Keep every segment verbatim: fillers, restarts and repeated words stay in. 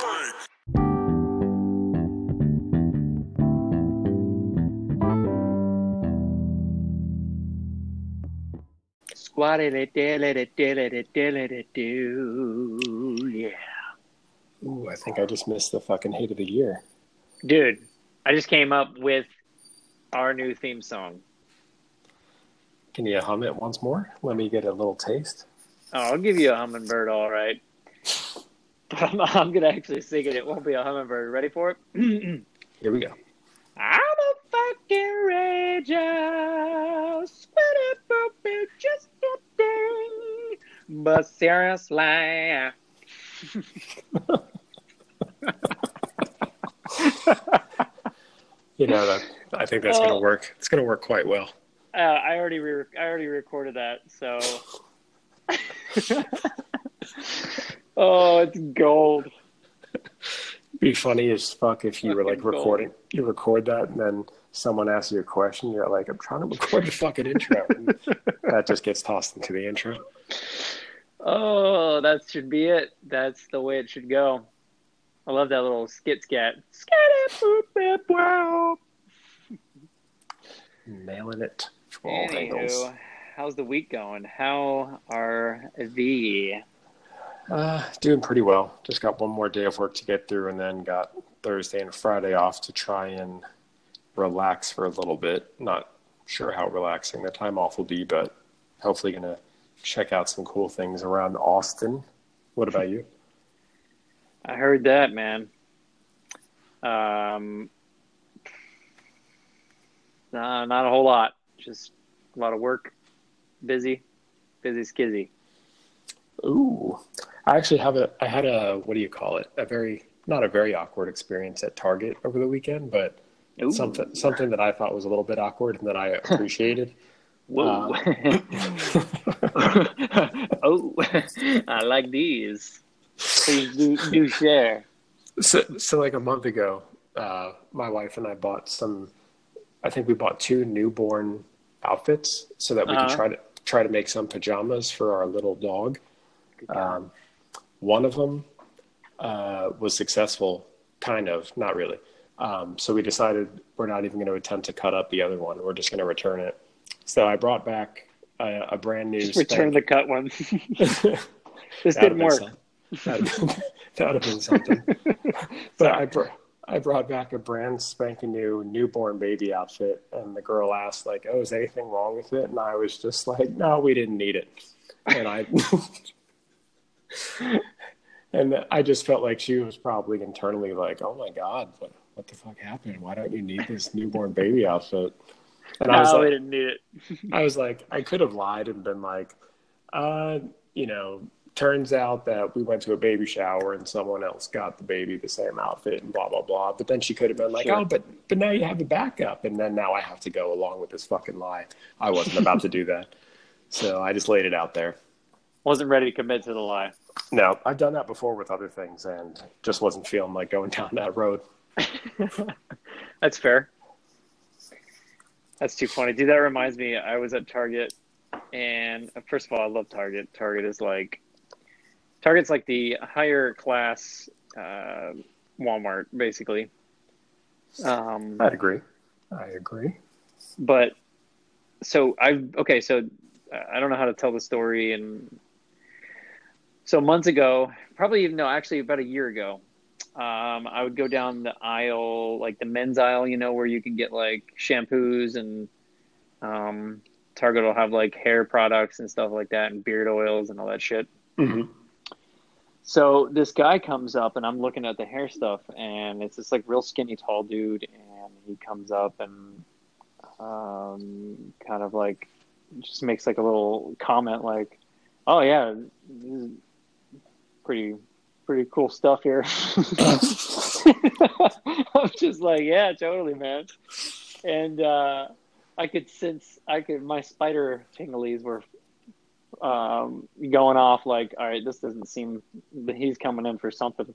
Squatted it, did it, did it, did it, do. Yeah. Ooh, I think I just missed the fucking hit of the year. Dude, I just came up with our new theme song. Can you hum it once more? Let me get a little taste. Oh, I'll give you a hummingbird, all right. I'm, I'm going to actually sing it. It won't be a hummingbird. Ready for it? Here we go. I'm a fucking rager. Sweaty poopy, just a thing. But seriously. You know, that, I think that's oh. going to work. It's going to work quite well. Uh, I already re- I already recorded that, so. Oh, it's gold. It'd be funny as fuck if you fucking were like recording, gold. You record that, and then someone asks you a question. You're like, I'm trying to record the fucking intro. And that just gets tossed into the intro. Oh, that should be it. That's the way it should go. I love that little skit scat. Nailing it. Anywho, how's the week going? How are the... Uh, doing pretty well. Just got one more day of work to get through, and then got Thursday and Friday off to try and relax for a little bit. Not sure how relaxing the time off will be, but hopefully going to check out some cool things around Austin. What about you? I heard that, man. Um, nah, not a whole lot. Just a lot of work. Busy. Busy skizzy. Ooh. I actually have a, I had a, what do you call it? A very, not a very awkward experience at Target over the weekend, but Ooh. something something that I thought was a little bit awkward and that I appreciated. Whoa. Uh, oh, I like these. Please do, do share. So, so like a month ago, uh, my wife and I bought some, I think we bought two newborn outfits so that we uh-huh. could try to try to make some pajamas for our little dog. Um, one of them uh, was successful, kind of, not really. Um, so we decided we're not even going to attempt to cut up the other one. We're just going to return it. So I brought back a, a brand new. Just return the cut one. This didn't work. That would have been something. But I, br- I brought back a brand spanking new newborn baby outfit, and the girl asked, like, "Oh, is anything wrong with it?" And I was just like, "No, we didn't need it." And I, and I just felt like she was probably internally like, "Oh my God, what what the fuck happened? Why don't you need this newborn baby outfit?" And no, I was like, we didn't need it. I was like, I could have lied and been like, uh, you know. Turns out that we went to a baby shower and someone else got the baby the same outfit and blah, blah, blah. But then she could have been like, sure. oh, but but now you have a backup. And then now I have to go along with this fucking lie. I wasn't about to do that. So I just laid it out there. Wasn't ready to commit to the lie. No, I've done that before with other things and just wasn't feeling like going down that road. That's fair. That's too funny. Dude, that reminds me, I was at Target and first of all, I love Target. Target is like, Target's like the higher class uh, Walmart, basically. Um, I'd agree. I agree. But so I okay, so I don't know how to tell the story. And so months ago, probably no, actually about a year ago, um, I would go down the aisle, like the men's aisle, you know, where you can get like shampoos and um, Target will have like hair products and stuff like that and beard oils and all that shit. Mm-hmm. So this guy comes up and I'm looking at the hair stuff and it's this like real skinny tall dude and he comes up and um, kind of like just makes like a little comment like, oh yeah, this is pretty pretty cool stuff here. I'm just like, yeah, totally, man. And uh, I could sense I could my spider tinglies were Um, going off like, all right, this doesn't seem that he's coming in for something.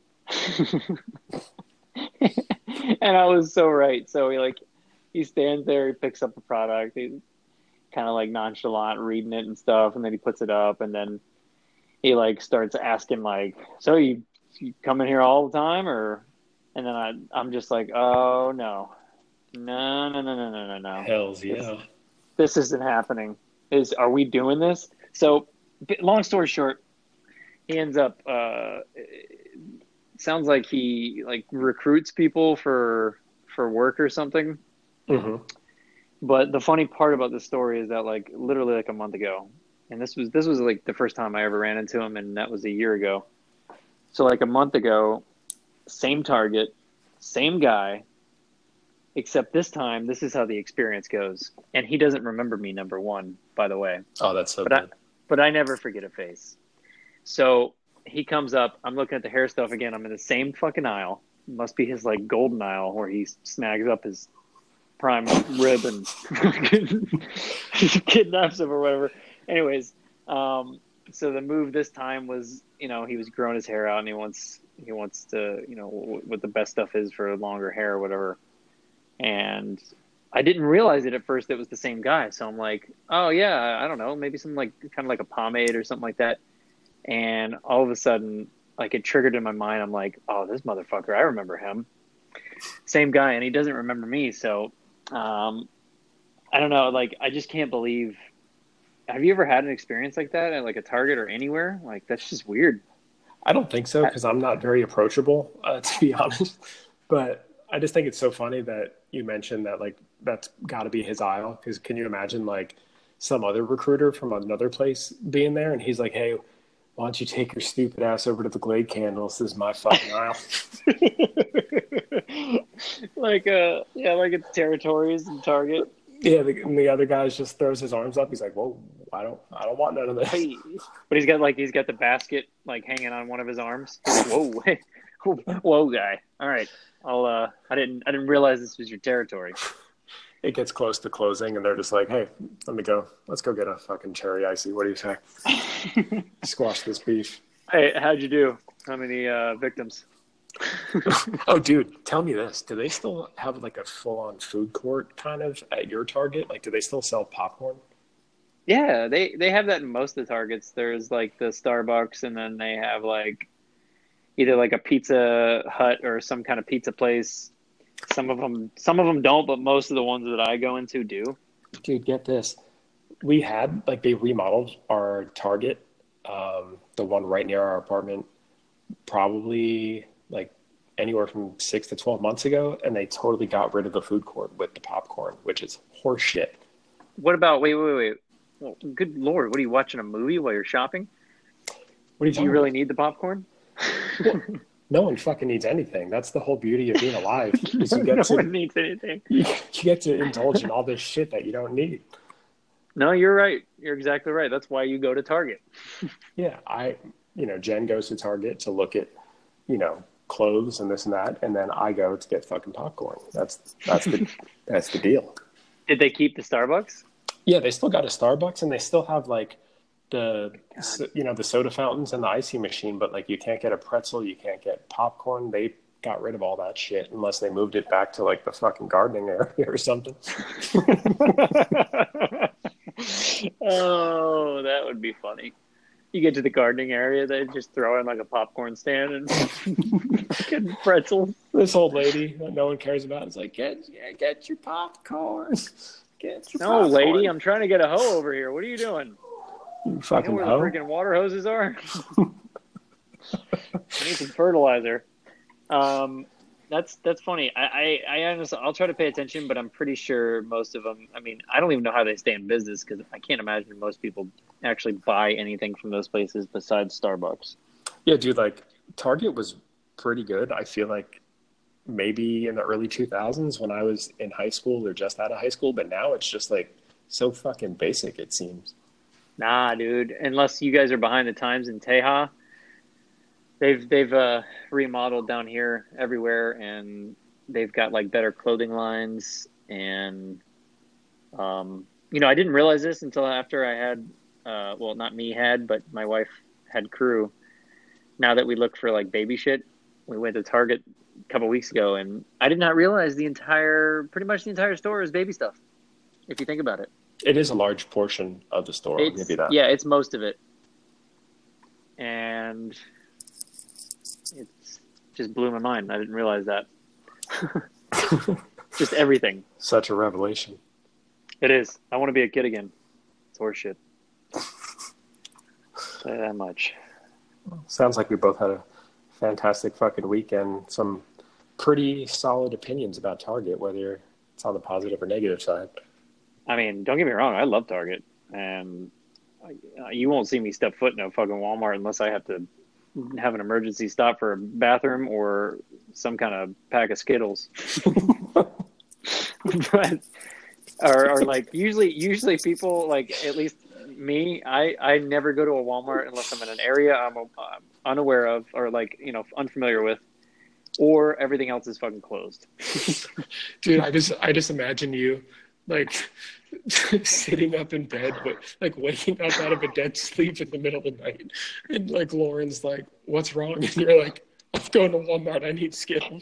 And I was so right. So he like, he stands there, he picks up the product, he's kind of like nonchalant reading it and stuff. And then he puts it up and then he like starts asking like, so you You come in here all the time, or? And then I, I'm just like, oh no, no, no, no, no, no, no, no. Hells This, yeah. this isn't happening. Is are we doing this? So, long story short, he ends up. Uh, sounds like he like recruits people for for work or something. Mm-hmm. But the funny part about the story is that like literally like a month ago, and this was this was like the first time I ever ran into him, and that was a year ago. So like a month ago, same target, same guy, except this time this is how the experience goes, and he doesn't remember me. Number one, by the way. Oh, that's so but good. I, but I never forget a face. So he comes up. I'm looking at the hair stuff again. I'm in the same fucking aisle. Must be his like golden aisle where he snags up his prime rib and kidnaps him or whatever. Anyways, um, so the move this time was, you know, he was growing his hair out and he wants he wants to, you know, what the best stuff is for longer hair or whatever. And I didn't realize it at first. It was the same guy. So I'm like, oh yeah, I don't know, maybe some like kind of like a pomade or something like that. And all of a sudden, like it triggered in my mind. I'm like, oh, this motherfucker, I remember him. Same guy, and he doesn't remember me. So um, I don't know. Like, I just can't believe. Have you ever had an experience like that at like a Target or anywhere? Like, that's just weird. I don't think so because I'm not very approachable, uh, to be honest. But I just think it's so funny that you mentioned that, like, that's got to be his aisle. Because can you imagine, like, some other recruiter from another place being there, and he's like, "Hey, why don't you take your stupid ass over to the Glade Candles? This is my fucking aisle." like, uh, yeah, like it's territories and Target. Yeah, the, and the other guy just throws his arms up. He's like, "Whoa, I don't, I don't want none of this." But he's got like he's got the basket like hanging on one of his arms. Like, whoa, whoa, guy! All right, I'll. Uh, I didn't, I didn't realize this was your territory. It gets close to closing, and they're just like, "Hey, let me go. Let's go get a fucking cherry icy. What do you say? Squash this beef." Hey, how'd you do? How many uh, victims? Oh, dude, tell me this. Do they still have like a full-on food court kind of at your Target? Like, do they still sell popcorn? Yeah, they, they have that in most of the Targets. There's like the Starbucks, and then they have like either like a Pizza Hut or some kind of pizza place. Some of them, some of them don't, but most of the ones that I go into do. Dude, get this. We had, like, they remodeled our Target, um, the one right near our apartment, probably like anywhere from six to twelve months ago, and they totally got rid of the food court with the popcorn, which is horseshit. What about, wait, wait, wait. Well, good Lord, what are you watching a movie while you're shopping? What do you Do you really need the popcorn? Well, no one fucking needs anything. That's the whole beauty of being alive. Is you get no to, one needs anything. You, you get to indulge in all this shit that you don't need. No, you're right. You're exactly right. That's why you go to Target. Yeah, I, you know, Jen goes to Target to look at, you know, clothes and this and that, and then I go to get fucking popcorn. That's that's the that's the deal. Did they keep the Starbucks? Yeah, they still got a Starbucks, and they still have like the God. you know the soda fountains and the icy machine, but like you can't get a pretzel, you can't get popcorn. They got rid of all that shit unless they moved it back to like the fucking gardening area or something. Oh, that would be funny. You get to the gardening area, they just throw in like a popcorn stand and fucking pretzels. This old lady that no one cares about is like, get, get your popcorn. Get your no, popcorn. lady, I'm trying to get a hoe over here. What are you doing? You fucking you know where hoe? the freaking water hoses are? I need some fertilizer. Um, that's that's funny. I, I, I honestly, I'll try to pay attention, but I'm pretty sure most of them. I mean, I don't even know how they stay in business because I can't imagine most people actually buy anything from those places besides Starbucks. Yeah, dude. Like Target was pretty good. I feel like maybe in the early two thousands when I was in high school or just out of high school, but now it's just like so fucking basic. It seems. Nah, dude. Unless you guys are behind the times in Teja. They've they've uh, remodeled down here everywhere, and they've got like better clothing lines. And um, you know, I didn't realize this until after I had, uh, well, not me had, but my wife had crew. Now that we look for like baby shit, we went to Target a couple weeks ago, and I did not realize the entire, pretty much the entire store is baby stuff. If you think about it, it is a large portion of the store. I'll give you that. Yeah, it's most of it, and. It, just blew my mind. I didn't realize that. Just everything. Such a revelation. It is. I want to be a kid again. It's horseshit. Say that much. Sounds like we both had a fantastic fucking weekend. Some pretty solid opinions about Target, whether it's on the positive or negative side. I mean, don't get me wrong. I love Target, and you won't see me step foot in a fucking Walmart unless I have to have an emergency stop for a bathroom or some kind of pack of Skittles. But, or, or like usually, usually people like, at least me, I, I never go to a Walmart unless I'm in an area I'm, I'm unaware of or like, you know, unfamiliar with, or everything else is fucking closed. Dude, I just, I just imagine you like sitting up in bed, but like waking up out of a dead sleep in the middle of the night. And like Lauren's like, what's wrong? And you're like, I'm going to Walmart. I need Skittles.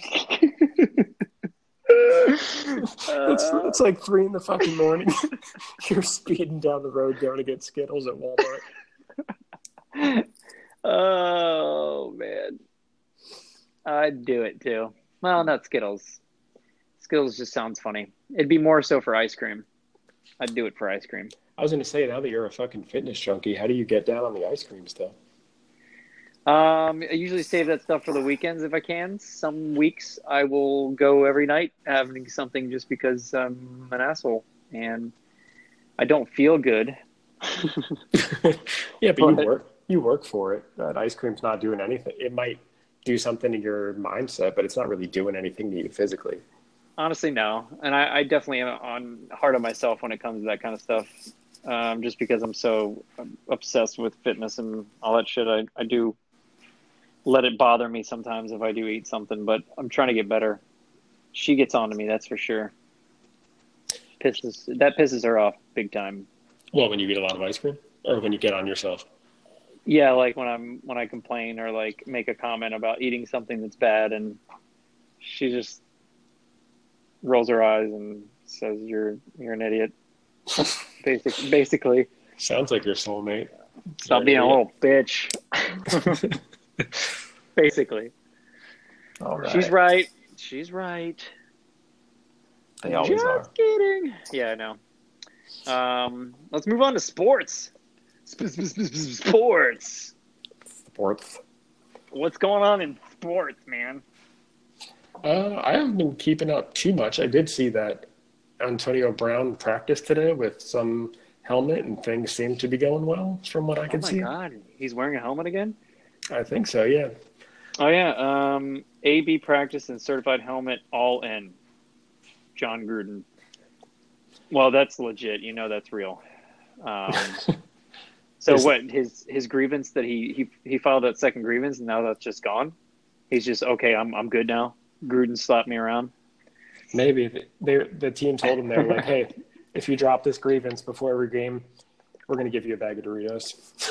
it's, it's like three in the fucking morning. You're speeding down the road going to get Skittles at Walmart. Oh, man. I'd do it too. Well, not Skittles. Skittles just sounds funny. It'd be more so for ice cream. I'd do it for ice cream. I was going to say, now that you're a fucking fitness junkie, how do you get down on the ice cream stuff? Um, I usually save that stuff for the weekends if I can. Some weeks I will go every night having something just because I'm an asshole and I don't feel good. Yeah, but, but you work you work for it. That ice cream's not doing anything. It might do something to your mindset, but it's not really doing anything to you physically. Honestly, no. And I, I definitely am on hard on myself when it comes to that kind of stuff. Um, just because I'm so obsessed with fitness and all that shit, I, I do let it bother me sometimes if I do eat something, but I'm trying to get better. She gets on to me, that's for sure. Pisses that pisses her off big time. Well, when you eat a lot of ice cream, or when you get on yourself? Yeah, like when I'm when I complain or like make a comment about eating something that's bad, and she just rolls her eyes and says, "You're you're an idiot." Basic, basically. Sounds like your soulmate. Stop being a little bitch. Basically. All right. She's right. She's right. They always Just are. kidding. Yeah, I know. Um, let's move on to sports. Sports. Sports. What's going on in sports, man? Uh, I haven't been keeping up too much. I did see that Antonio Brown practiced today with some helmet, and things seem to be going well from what I can see. Oh, my God. He's wearing a helmet again? I think so, yeah. Oh, yeah. Um, A B practice and certified helmet all in. John Gruden. Well, that's legit. You know that's real. Um, so Is, what, his his grievance that he, he, he filed that second grievance, and now that's just gone? He's just, okay, I'm I'm good now? Gruden slapped me around? Maybe. They, the team told him, they were like, hey, if you drop this grievance before every game, we're going to give you a bag of Doritos.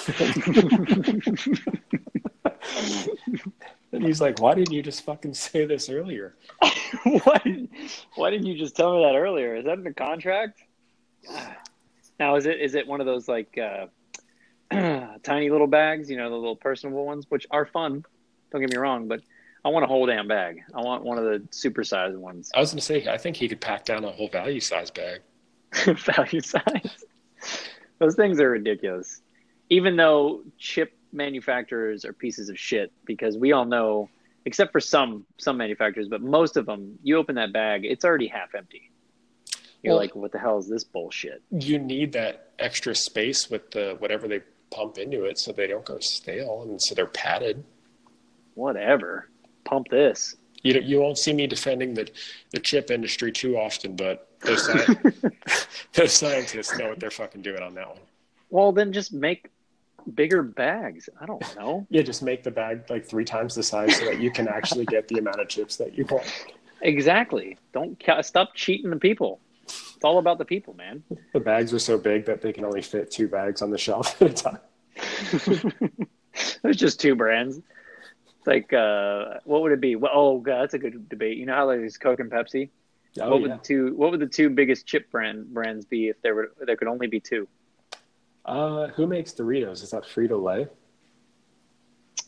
And he's like, why didn't you just fucking say this earlier? why, why didn't you just tell me that earlier? Is that in the contract? Now, is it is it one of those like uh, tiny little bags, you know, the little personable ones, which are fun. Don't get me wrong, but I want a whole damn bag. I want one of the supersized ones. I was going to say, I think he could pack down a whole value size bag. Value size? Those things are ridiculous. Even though chip manufacturers are pieces of shit, because we all know, except for some some manufacturers, but most of them, you open that bag, it's already half empty. You're well, like, what the hell is this bullshit? You need that extra space with the whatever they pump into it so they don't go stale, and so they're padded. Whatever. Pump this. You you won't see me defending the, the chip industry too often, but those, sci- those scientists know what they're fucking doing on that one. Well, then just make bigger bags. I don't know. Yeah, just make the bag like three times the size so that you can actually get the amount of chips that you want. Exactly. Don't stop cheating the people. It's all about the people, man. The bags are so big that they can only fit two bags on the shelf at a time. There's just two brands. It's like, uh, what would it be? Well, oh, God, that's a good debate. You know how like, there's Coke and Pepsi? Oh, what yeah. would the two? What would the two biggest chip brand brands be if there were there could only be two? Uh, who makes Doritos? Is that Frito-Lay?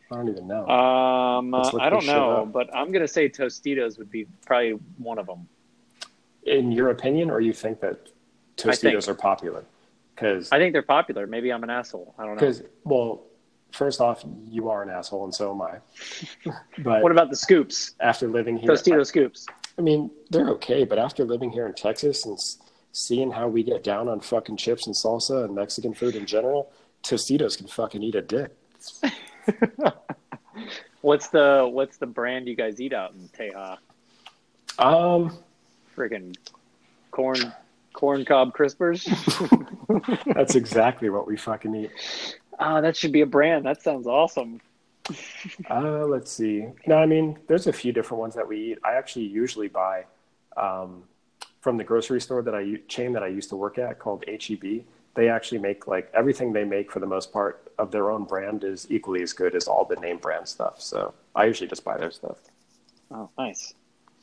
I don't even know. Um, uh, Let's look I don't this shit know, up. but I'm gonna say Tostitos would be probably one of them. In your opinion, or you think that I think. Tostitos are popular? Because, I think they're popular. Maybe I'm an asshole. I don't know. well, first off, you are an asshole, and so am I. But what about the scoops? after living here, Tostito I, scoops. I mean, they're okay. But after living here in Texas and seeing how we get down on fucking chips and salsa and Mexican food in general, Tostitos can fucking eat a dick. what's the What's the brand you guys eat out in Teja? Um, Friggin' corn corn cob crispers. That's exactly what we fucking eat. Ah, that should be a brand. That sounds awesome. Uh, let's see. No, I mean, there's a few different ones that we eat. I actually usually buy um, from the grocery store that I chain that I used to work at called H E B. They actually make like everything they make for the most part of their own brand is equally as good as all the name brand stuff. So I usually just buy their stuff. Oh, nice.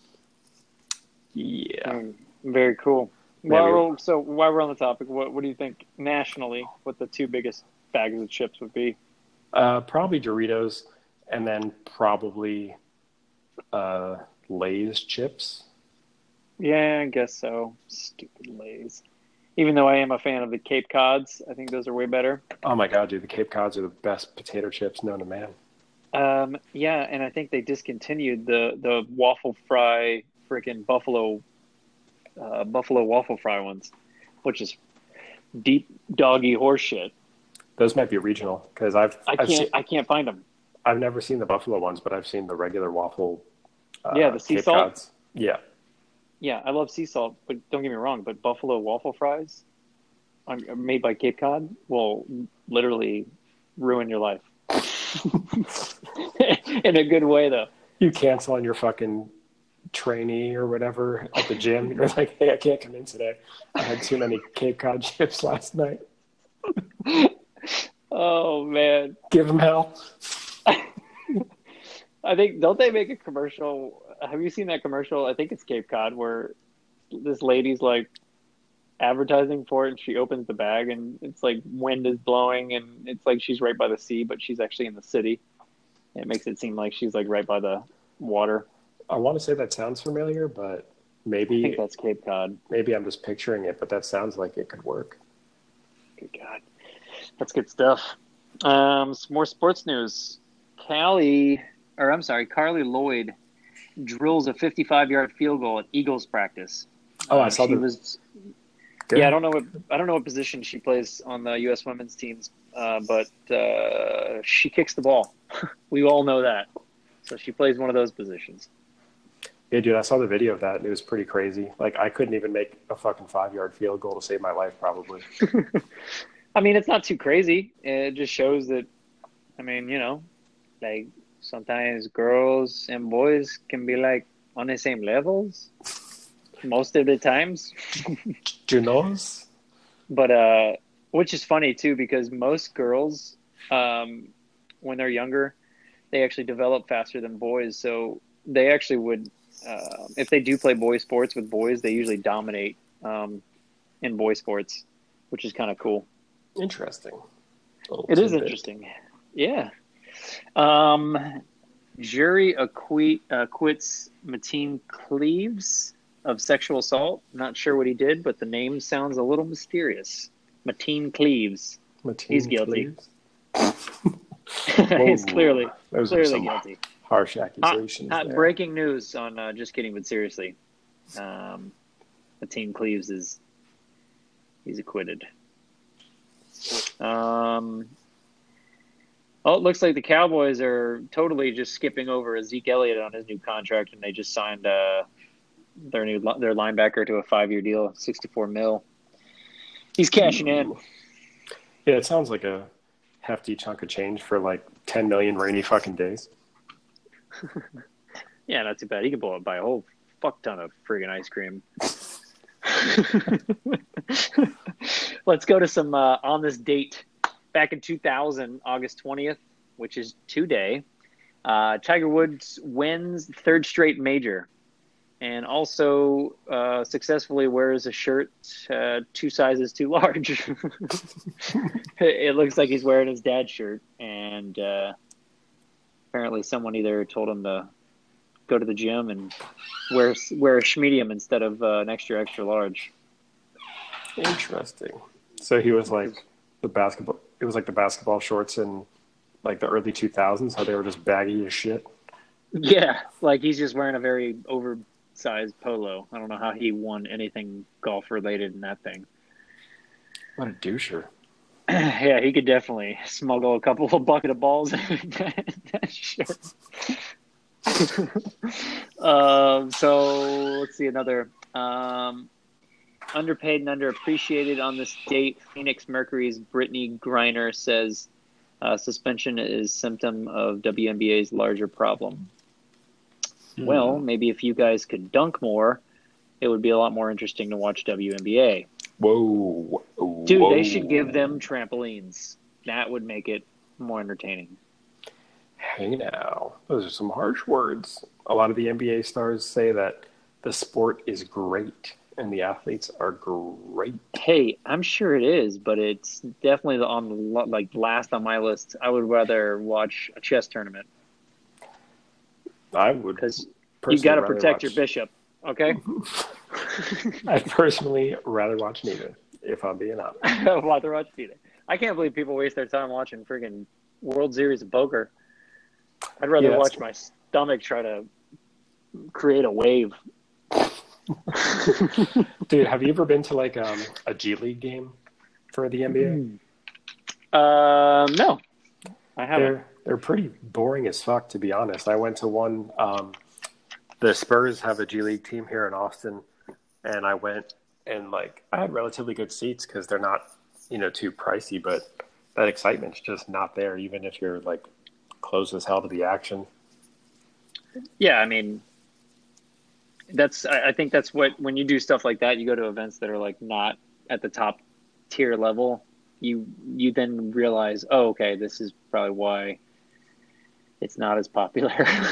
Yeah. Um, very cool. Yeah, well, we, so while we're on the topic, what what do you think nationally? What the two biggest bags of chips would be? Uh, probably Doritos, and then probably uh, Lay's chips. Yeah, I guess so. Stupid Lay's. Even though I am a fan of the Cape Cods, I think those are way better. Oh my god, dude! The Cape Cods are the best potato chips known to man. Um, yeah, and I think they discontinued the the waffle fry, freaking buffalo, uh, buffalo waffle fry ones, which is deep doggy horseshit. Those might be regional because I've I I've can't seen, I can't find them. I've never seen the buffalo ones, but I've seen the regular waffle. Uh, Yeah, the sea Cape salt. Cods. Yeah, Yeah, I love sea salt, but don't get me wrong. But buffalo waffle fries, are made by Cape Cod, will literally ruin your life. In a good way, though. you cancel on your fucking trainee or whatever at the gym. You're like, hey, I can't come in today. I had too many Cape Cod chips last night. Oh man, Give them hell. I think don't they make a commercial? Have you seen that commercial? I think it's Cape Cod where this lady's like advertising for it, and she opens the bag, and it's like wind is blowing, and it's like she's right by the sea, but she's actually in the city. It makes it seem like she's like right by the water. I want to say that sounds familiar, but maybe I think that's Cape Cod. maybe I'm just picturing it, but that sounds like it could work. Good God, that's good stuff. Um, some more sports news. Callie, or I'm sorry, Carly Lloyd drills a fifty-five yard field goal at Eagles practice. Oh, I Uh, saw she the. was. Good. Yeah, I don't know what I don't know what position she plays on the U S women's teams, uh, but uh, she kicks the ball. We all know that. So she plays one of those positions. Yeah, dude, I saw the video of that. And it was pretty crazy. Like, I couldn't even make a fucking five yard field goal to save my life, probably. I mean, it's not too crazy. It just shows that, I mean, you know, like sometimes girls and boys can be like on the same levels most of the times. Do you knows? But, uh, which is funny too, because most girls, um, when they're younger, they actually develop faster than boys. So they actually would, uh, if they do play boy sports with boys, they usually dominate um, in boy sports, which is kind of cool. Interesting. It is interesting. Yeah. Um, jury acquit, acquits Mateen Cleaves of sexual assault. Not sure what he did, but the name sounds a little mysterious. Mateen Cleaves. Mateen He's guilty. Cleaves? He's clearly Those clearly are some guilty. harsh accusations. Hot, hot there. breaking news on uh, Just Kidding, but seriously. Um, Mateen Cleaves is he's acquitted. Um, oh, it looks like the Cowboys are totally just skipping over Zeke Elliott on his new contract, and they just signed uh, their new their linebacker to a five year deal, sixty-four mil. He's cashing in. Yeah, it sounds like a hefty chunk of change for like ten million rainy fucking days. Yeah, not too bad. He could blow it by a whole fuck ton of friggin' ice cream. Let's go to some uh, on this date. Back in two thousand, August twentieth, which is today, uh, Tiger Woods wins third straight major and also uh, successfully wears a shirt uh, two sizes too large. It looks like he's wearing his dad's shirt, and uh, Apparently, someone either told him to go to the gym and wear wear a medium instead of uh, an extra extra large. Interesting. So he was like the basketball. It was like the basketball shorts in like the early two thousands. How they were just baggy as shit. Yeah, like he's just wearing a very oversized polo. I don't know how he won anything golf related in that thing. What a doucher. Yeah, he could definitely smuggle a couple of bucket of balls in that, that shirt. um, so let's see another. Um, underpaid and underappreciated on this date. Phoenix Mercury's Brittany Griner says uh, suspension is symptom of W N B A's larger problem. Hmm. Well, maybe if you guys could dunk more, it would be a lot more interesting to watch W N B A. Whoa. Dude, Whoa. They should give them trampolines. That would make it more entertaining. Hey now, those are some harsh words. A lot of the N B A stars say that the sport is great and the athletes are great. Hey, I'm sure it is, but it's definitely on the like last on my list. I would rather watch a chess tournament. I would, because you got to protect watch... your bishop. Okay. I'd personally rather watch neither, if I'm being honest. I'd rather watch neither. I can't believe people waste their time watching friggin' World Series of poker. I'd rather yeah, watch cool. my stomach try to create a wave. Dude, have you ever been to like um, a G League game for the N B A? Um, no, I haven't. They're, they're pretty boring as fuck, to be honest. I went to one. Um, the Spurs have a G League team here in Austin, and I went and like I had relatively good seats because they're not, you know, too pricey, but that excitement's just not there, even if you're like close as hell to the action. Yeah, I mean. That's. I think that's what when you do stuff like that, you go to events that are like not at the top tier level. You you then realize, oh, okay, this is probably why it's not as popular.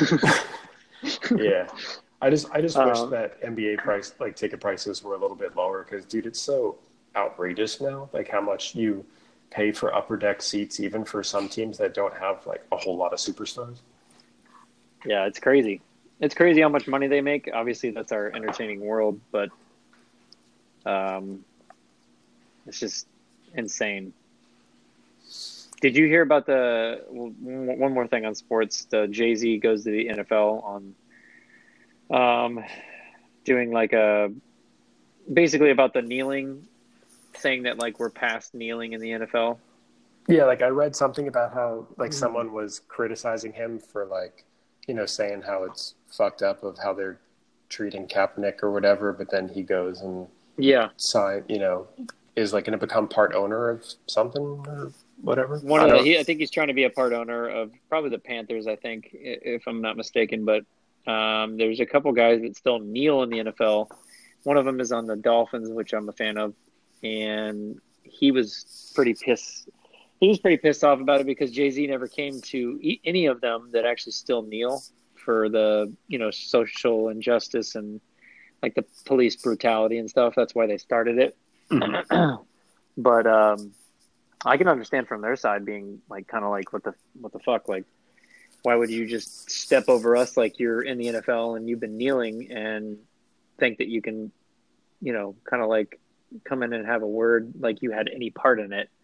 Yeah, I just I just um, wish that N B A price like ticket prices were a little bit lower because, dude, it's so outrageous now. Like how much you pay for upper deck seats, even for some teams that don't have like a whole lot of superstars. Yeah, it's crazy. It's crazy how much money they make. Obviously, that's our entertaining world, but um, it's just insane. Did you hear about the one more thing on sports? The Jay-Z goes to the N F L on um, doing like a basically about the kneeling, saying that like we're past kneeling in the N F L. Yeah, like I read something about how like mm-hmm. someone was criticizing him for like, you know, saying how it's fucked up of how they're treating Kaepernick or whatever, but then he goes and yeah, sign, you know, is like going to become part owner of something or whatever. One of the, he, I think he's trying to be a part owner of probably the Panthers, I think, if I'm not mistaken. But um, there's a couple guys that still kneel in the N F L. One of them is on the Dolphins, which I'm a fan of, and he was pretty pissed. He was pretty pissed off about it because Jay-Z never came to any of them that actually still kneel for the, you know, social injustice and like the police brutality and stuff. That's why they started it. Mm-hmm. But um, I can understand from their side being like, kind of like, what the, what the fuck? Like, why would you just step over us like you're in the N F L and you've been kneeling and think that you can, you know, kind of like come in and have a word like you had any part in it?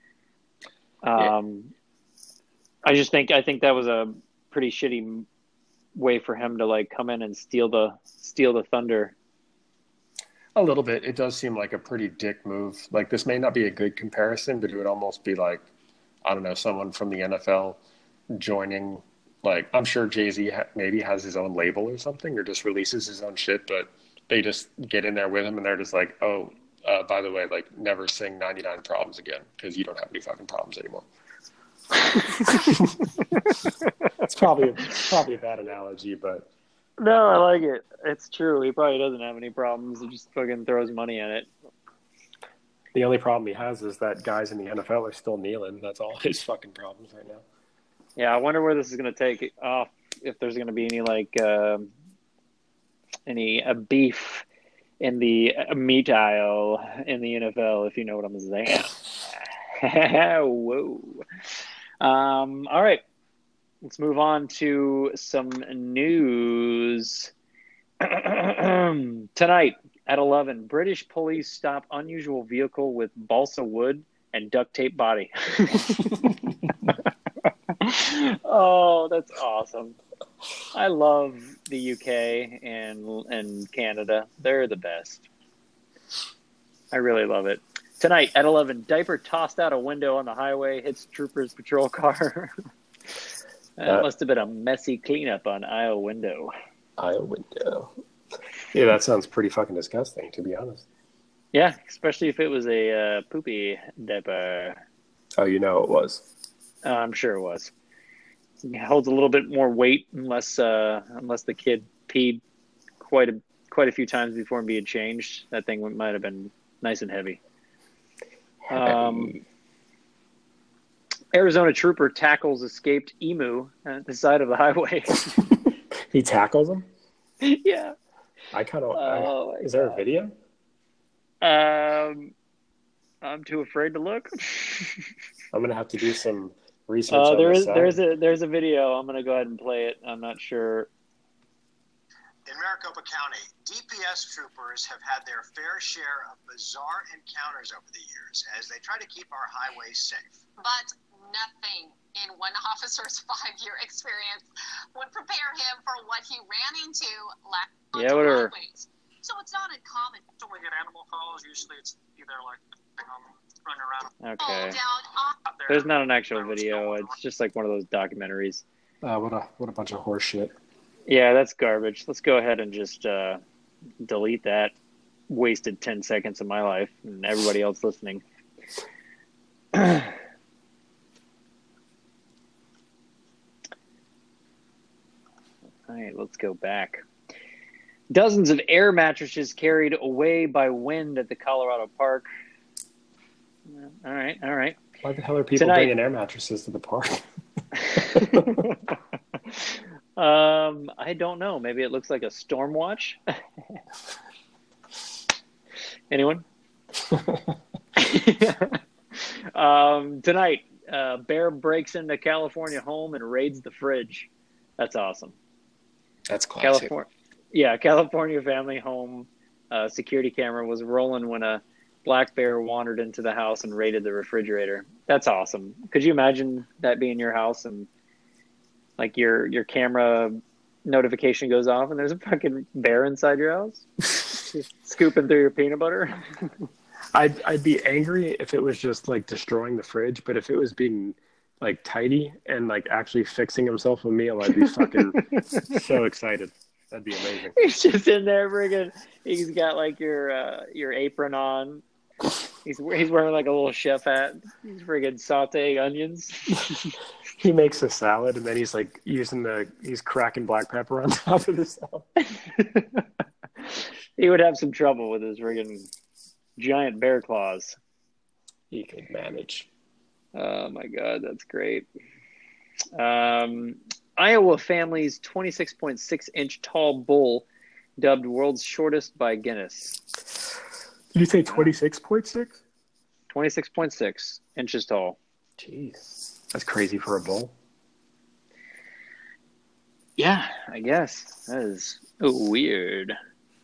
Um, yeah. I just think I think that was a pretty shitty way for him to like come in and steal the steal the thunder. A little bit. It does seem like a pretty dick move. Like this may not be a good comparison, but it would almost be like, I don't know, someone from the N F L joining. Like I'm sure Jay-Z ha- maybe has his own label or something, or just releases his own shit, but they just get in there with him and they're just like, oh. Uh, by the way, like never sing ninety-nine Problems again because you don't have any fucking problems anymore. It's probably a, probably a bad analogy, but no, I like it. It's true. He probably doesn't have any problems. He just fucking throws money at it. The only problem he has is that guys in the N F L are still kneeling. That's all his fucking problems right now. Yeah, I wonder where this is going to take off. If there's going to be any like uh, any uh, beef in the meat aisle in the N F L, if you know what I'm saying. Whoa. Um, all right. let's move on to some news. Tonight at eleven, British police stop unusual vehicle with balsa wood and duct tape body. Oh, that's awesome. I love the U K and and Canada. They're the best. I really love it. Tonight at eleven, diaper tossed out a window on the highway, hits trooper's patrol car. That uh, must have been a messy cleanup on aisle window. Aisle window. Yeah, that sounds pretty fucking disgusting, to be honest. Yeah, especially if it was a uh, poopy diaper. Oh, you know it was. Uh, I'm sure it was. It holds a little bit more weight unless uh, unless the kid peed quite a quite a few times before being changed. That thing might have been nice and heavy. Um, Arizona trooper tackles escaped emu at the side of the highway. He tackles him? Yeah. I kind of. Oh, is there a video? Um, I'm too afraid to look. I'm gonna have to do some research. Uh, on there the is side. there's a there's a video. I'm gonna go ahead and play it. I'm not sure. In Maricopa County, D P S troopers have had their fair share of bizarre encounters over the years as they try to keep our highways safe. But nothing in one officer's five-year experience would prepare him for what he ran into last yeah, whatever. highways. So it's not uncommon. When we get animal calls, usually it's either like um, running around. Okay. Down there. There's not an actual video. It's just like one of those documentaries. Uh, what a what a bunch of horse shit. Yeah, that's garbage. Let's go ahead and just uh, delete that. Wasted ten seconds of my life and everybody else listening. All right, let's go back. Dozens of air mattresses carried away by wind at the Colorado park. All right, all right. Why the hell are people Tonight, bringing air mattresses to the park? um, I don't know. Maybe it looks like a storm watch. Anyone? um, tonight, uh, bear breaks into California home and raids the fridge. That's awesome. That's classic. California, yeah, California family home uh, security camera was rolling when a black bear wandered into the house and raided the refrigerator. That's awesome. Could you imagine that being your house and like your your camera notification goes off and there's a fucking bear inside your house just scooping through your peanut butter? I'd I'd be angry if it was just like destroying the fridge, but if it was being like tidy and like actually fixing himself a meal, I'd be fucking so excited. That'd be amazing. He's just in there friggin', he's got like your uh, your apron on. He's he's wearing like a little chef hat. He's friggin' sauteing onions. He makes a salad and then he's like using the he's cracking black pepper on top of the salad. He would have some trouble with his friggin' giant bear claws. He could manage. Oh my god, that's great. Um, Iowa family's twenty-six point six inch tall bull dubbed world's shortest by Guinness. Did you say twenty-six point six? twenty-six point six inches tall. Jeez. That's crazy for a bull. Yeah, I guess. That is weird.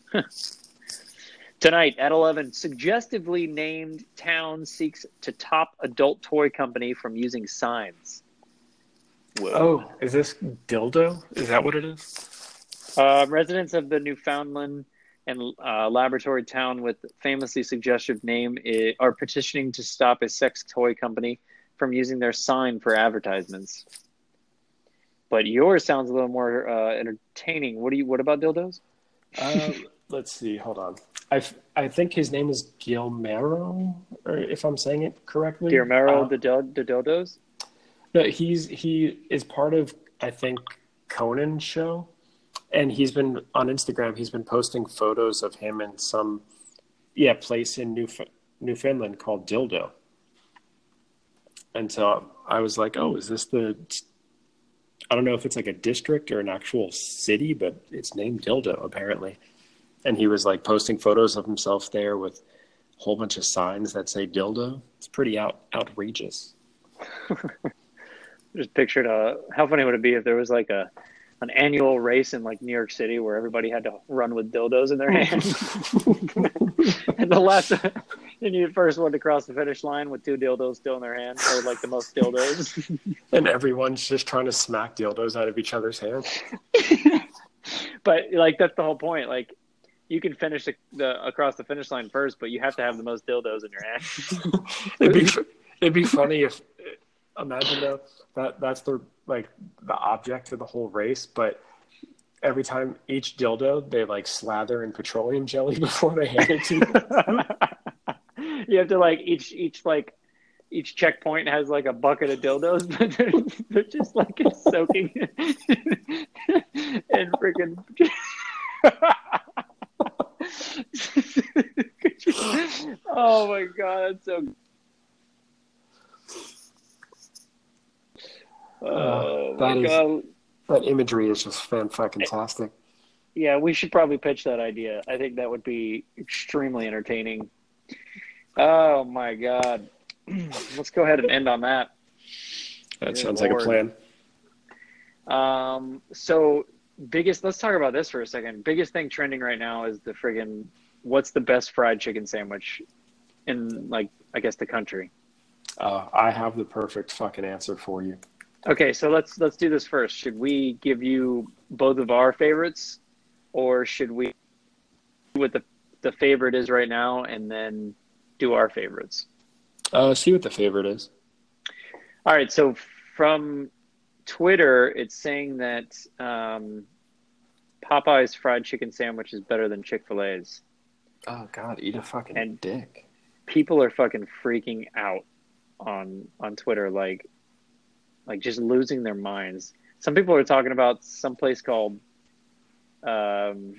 Tonight at eleven, suggestively named town seeks to top adult toy company from using signs. Whoa. Oh, is this dildo? Is that what it is? Uh, residents of the Newfoundland and uh, laboratory town with famously suggestive name is, are petitioning to stop a sex toy company from using their sign for advertisements. But yours sounds a little more uh, entertaining. What do you? What about dildos? Uh, let's see. Hold on. I I think his name is Guillermo, or if I'm saying it correctly. Guillermo uh, the, dil- the dildos. No, he's he is part of I think Conan's show, and he's been on Instagram. He's been posting photos of him in some yeah place in Newf- Newfoundland called Dildo. And so I was like, oh, is this the? I don't know if it's like a district or an actual city, but it's named Dildo apparently. And he was like posting photos of himself there with a whole bunch of signs that say dildo. It's pretty out outrageous. just pictured a. How funny would it be if there was like a an annual race in like New York City where everybody had to run with dildos in their hands, and the last and you first one to cross the finish line with two dildos still in their hand, or like the most dildos, and everyone's just trying to smack dildos out of each other's hands. But like that's the whole point. Like you can finish the, the across the finish line first, but you have to have the most dildos in your hand. it'd be it'd be funny if imagine though that that's the like the object of the whole race, but every time each dildo they like slather in petroleum jelly before they hand it to you. You have to like each each like each checkpoint has like a bucket of dildos, but they're, they're just like soaking and freaking. Oh my god, that's so. Oh uh, that my is, god, that imagery is just fan fucking tastic. Yeah, we should probably pitch that idea. I think that would be extremely entertaining. Oh my god, let's go ahead and end on that. That Good sounds Lord. like a plan. Um, so biggest, let's talk about this for a second. Biggest thing trending right now is the friggin' what's the best fried chicken sandwich in like, I guess the country. Uh, I have the perfect fucking answer for you. Okay. So let's, let's do this first. Should we give you both of our favorites, or should we do what the, the favorite is right now and then do our favorites? Uh, see what the favorite is. All right. So from Twitter, it's saying that um, Popeye's fried chicken sandwich is better than Chick-fil-A's. Oh God, eat a fucking And dick. People are fucking freaking out on on Twitter, like like just losing their minds. Some people are talking about some place called um,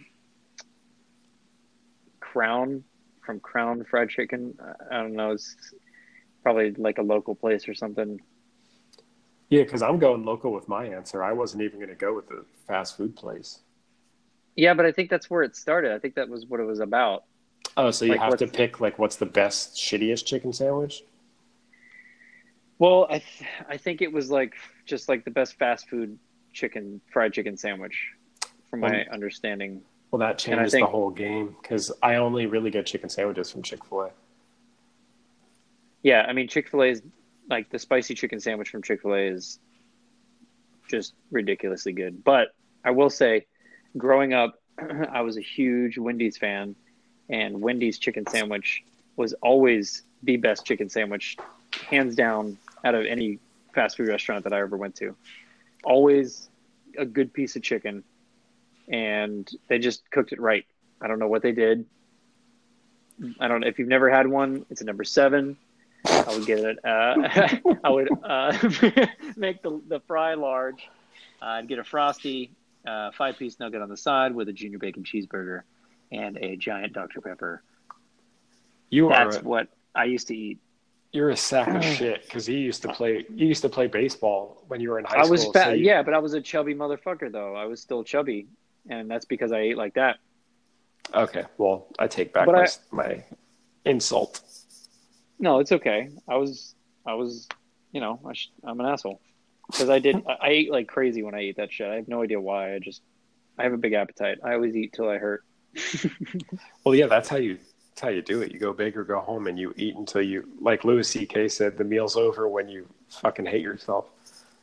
Crown from Crown Fried Chicken. I don't know. It's probably like a local place or something. Yeah, because I'm going local with my answer. I wasn't even going to go with the fast food place. Yeah, but I think that's where it started. I think that was what it was about. Oh, so you Like, have to what's- pick like what's the best, shittiest chicken sandwich? Well, I th- I think it was like just like the best fast food chicken fried chicken sandwich, from my Um, understanding. Well, that And I changes think- the whole game because I only really get chicken sandwiches from Chick-fil-A. Yeah, I mean Chick-fil-A's like the spicy chicken sandwich from Chick-fil-A is just ridiculously good. But I will say, growing up, I was a huge Wendy's fan, and Wendy's chicken sandwich was always the best chicken sandwich, hands down, out of any fast food restaurant that I ever went to. Always a good piece of chicken, and they just cooked it right. I don't know what they did. I don't know if you've never had one. It's a number seven. I would get it. Uh, I would uh, make the the fry large. Uh, I'd get a frosty, uh, five piece nugget on the side with a junior bacon cheeseburger and a giant Doctor Pepper. You are That's a, what I used to eat. you're a sack of shit because you used to play you used to play baseball when you were in high I school. was so fat, you- yeah, but I was a chubby motherfucker though. I was still chubby, and that's because I ate like that. Okay, well, I take back But my I- my insult. No, it's okay. I was, I was, you know, I sh- I'm an asshole because I did. I, I ate like crazy when I ate that shit. I have no idea why. I just, I have a big appetite. I always eat till I hurt. Well, yeah, that's how you that's how you do it. You go big or go home, and you eat until you, like Louis C K said, the meal's over when you fucking hate yourself.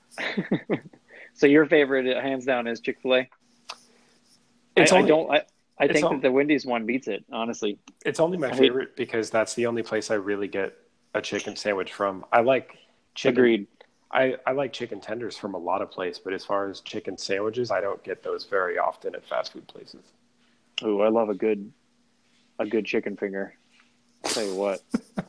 So your favorite, hands down, is Chick-fil-A. I, It's I only- don't. I, I it's think all- that the Wendy's one beats it. Honestly, It's only my I hate- favorite because that's the only place I really get a chicken sandwich from. I like chicken. agreed. I, I like chicken tenders from a lot of places, but as far as chicken sandwiches, I don't get those very often at fast food places. Ooh, I love a good, a good chicken finger. I'll tell you what.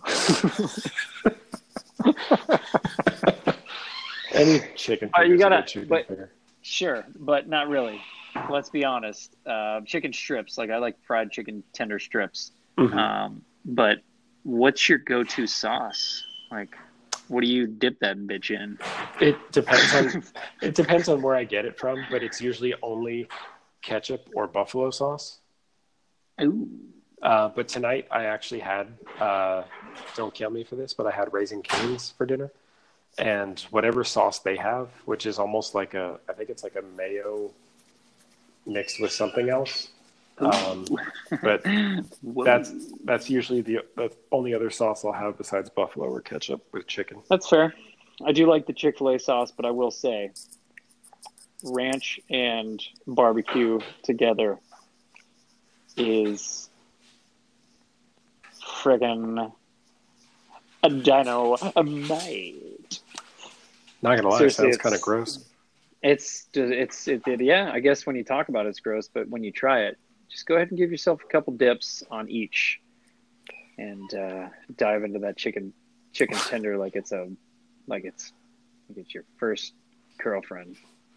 Any chicken Uh, you fingers, a gotta- good chicken but- finger. Sure, but not really. Let's be honest. Uh, chicken strips, like I like fried chicken tender strips. Mhm. Um, but what's your go-to sauce? Like, what do you dip that bitch in? It depends on it depends on where I get it from, but it's usually only ketchup or buffalo sauce. Ooh. Uh, but tonight I actually had uh, don't kill me for this, but I had Raising Cane's for dinner, and whatever sauce they have, which is almost like a, I think it's like a mayo mixed with something else. Um, but that's that's usually the, the only other sauce I'll have besides buffalo or ketchup with chicken. That's fair. I do like the Chick-fil-A sauce, but I will say ranch and barbecue together is friggin' a dynamite. Not gonna lie, Seriously, it sounds it's- kind of gross. It's it's it, it yeah. I guess when you talk about it, it's gross, but when you try it, just go ahead and give yourself a couple dips on each, and uh, dive into that chicken chicken tender like it's a like it's like it's your first girlfriend.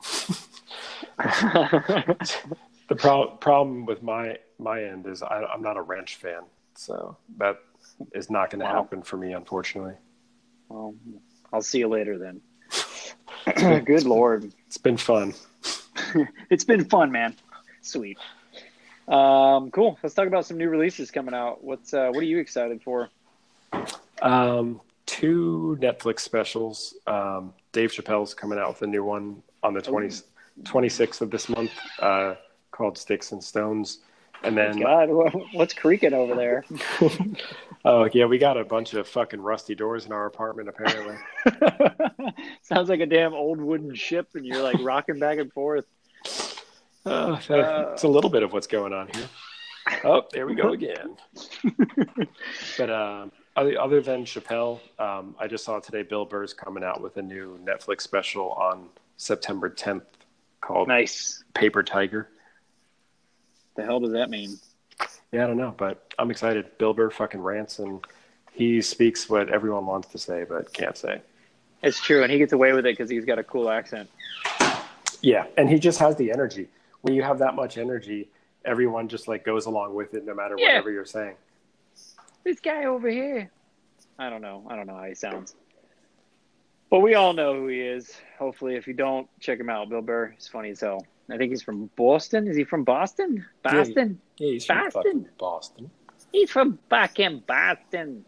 The pro- problem with my my end is I, I'm not a ranch fan, so that is not going to Wow. happen for me, unfortunately. Well, I'll see you later then. Good Lord. It's been fun. It's been fun, man. Sweet. Um, cool. Let's talk about some new releases coming out. What's uh, what are you excited for? Um, two Netflix specials. Um, Dave Chappelle's coming out with a new one on the twenty, twenty-sixth of this month uh, called Sticks and Stones. And then, God, what's creaking over there? oh, yeah, we got a bunch of fucking rusty doors in our apartment, apparently. Sounds like a damn old wooden ship, and you're like rocking back and forth. Uh, it's a little bit of what's going on here. Oh, there we go again. But uh, other, other than Chappelle, um, I just saw today Bill Burr's coming out with a new Netflix special on September tenth called Nice. Paper Tiger. The hell does that mean? Yeah, I don't know, but I'm excited. Bill Burr fucking rants, and he speaks what everyone wants to say but can't say. It's true, and he gets away with it because he's got a cool accent. Yeah, and he just has the energy. When you have that much energy, everyone just like goes along with it no matter Yeah. whatever you're saying. This guy over here. I don't know. I don't know how he sounds. But we all know who he is. Hopefully, if you don't, check him out. Bill Burr. He's funny as hell. I think he's from Boston. Is he from Boston? Boston? Yeah, he's from from fucking Boston. He's from fucking Boston.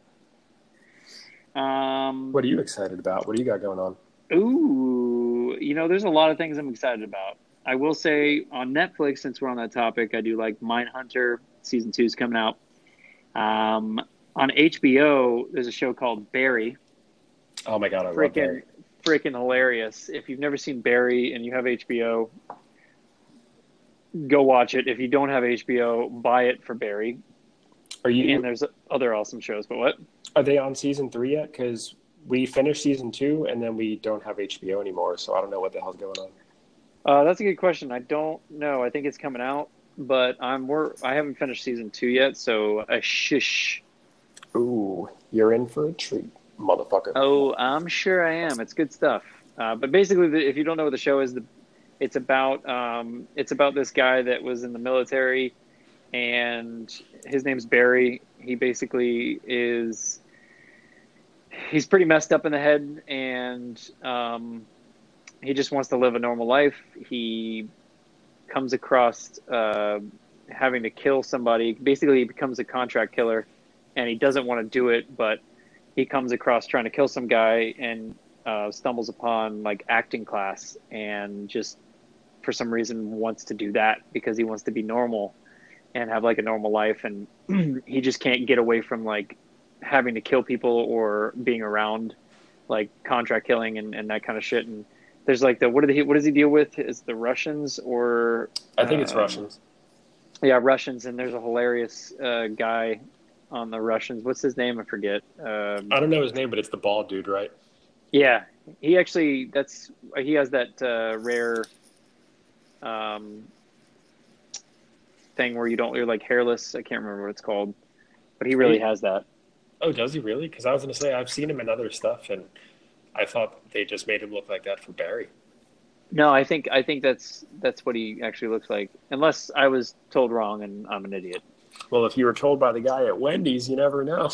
Um, What are you excited about? What do you got going on? Ooh, you know, there's a lot of things I'm excited about. I will say on Netflix, since we're on that topic, I do like Mindhunter. Season two is coming out. Um, on H B O, there's a show called Barry. Oh my god, I love Freaking, Barry. freaking hilarious. If you've never seen Barry and you have H B O, go watch it. If you don't have H B O, buy it for Barry. Are you? And there's other awesome shows, but what? Are they on season three yet? Because we finished season two, and then we don't have H B O anymore, so I don't know what the hell's going on. Uh, that's a good question. I don't know. I think it's coming out, but I'm we're I haven't finished season two yet, so a shish. Ooh, you're in for a treat, motherfucker. Oh, I'm sure I am. It's good stuff. Uh, but basically, the, if you don't know what the show is, the it's about um, it's about this guy that was in the military, and his name's Barry. He basically is he's pretty messed up in the head, and um, he just wants to live a normal life. He comes across uh, having to kill somebody. Basically, he becomes a contract killer, and he doesn't want to do it, but he comes across trying to kill some guy and uh, stumbles upon like acting class, and just for some reason wants to do that because he wants to be normal and have like a normal life, and he just can't get away from like having to kill people or being around like contract killing and, and that kind of shit. And there's like the what do he what does he deal with? Is the Russians or I think it's um, Russians. Yeah, Russians. And there's a hilarious uh, guy on the Russians. What's his name? I forget. Um, I don't know his name, but it's the bald dude, right? yeah, he actually that's he has that uh, rare um, thing where you don't you're like hairless. I can't remember what it's called, but he really He- has that. Oh, does he really? Because I was going to say, I've seen him in other stuff, and I thought they just made him look like that for Barry. No, I think I think that's that's what he actually looks like. Unless I was told wrong and I'm an idiot. Well, if you were told by the guy at Wendy's, you never know.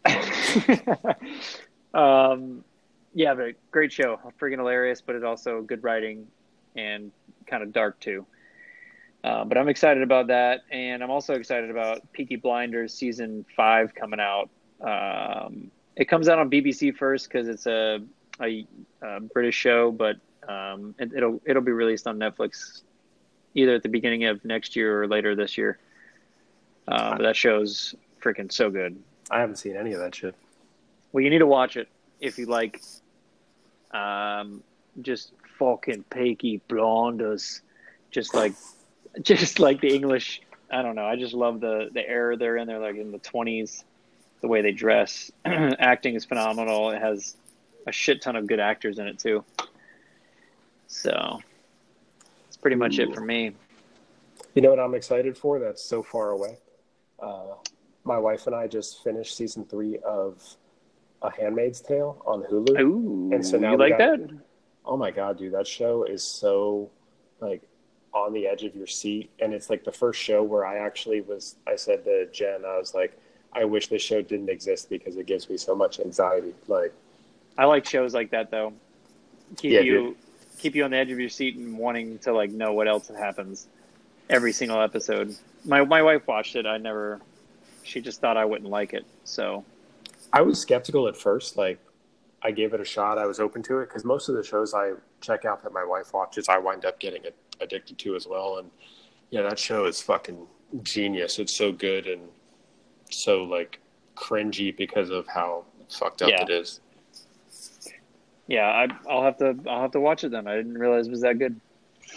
um, yeah, but great show, freaking hilarious, but it's also good writing and kind of dark too. Uh, but I'm excited about that, and I'm also excited about Peaky Blinders season five coming out. Um, it comes out on B B C first because it's a a, a British show, but um, it, it'll it'll be released on Netflix either at the beginning of next year or later this year. Uh, but that show's freaking so good. I haven't seen any of that shit. Well, you need to watch it if you like um, just fucking Peaky Blinders. Just like just like the English. I don't know. I just love the, the era they're in. They're like in the twenties. The way they dress. Acting is phenomenal. It has a shit ton of good actors in it, too. So, that's pretty much Ooh. It for me. You know what I'm excited for that's so far away? Uh, my wife and I just finished season three of A Handmaid's Tale on Hulu. Ooh, and so now you like got, that? Oh my God, dude, that show is so like on the edge of your seat. And it's like the first show where I actually was, I said to Jen, I was like, I wish this show didn't exist because it gives me so much anxiety. Like, I like shows like that though. Keep yeah, you dude. keep you on the edge of your seat and wanting to like know what else happens every single episode. My my wife watched it. I never. She just thought I wouldn't like it. So I was skeptical at first. Like, I gave it a shot. I was open to it because most of the shows I check out that my wife watches, I wind up getting addicted to as well. And yeah, that show is fucking genius. It's so good and so like cringy because of how fucked up yeah. it is. Yeah, I, I'll have to. I'll have to watch it then. I didn't realize it was that good.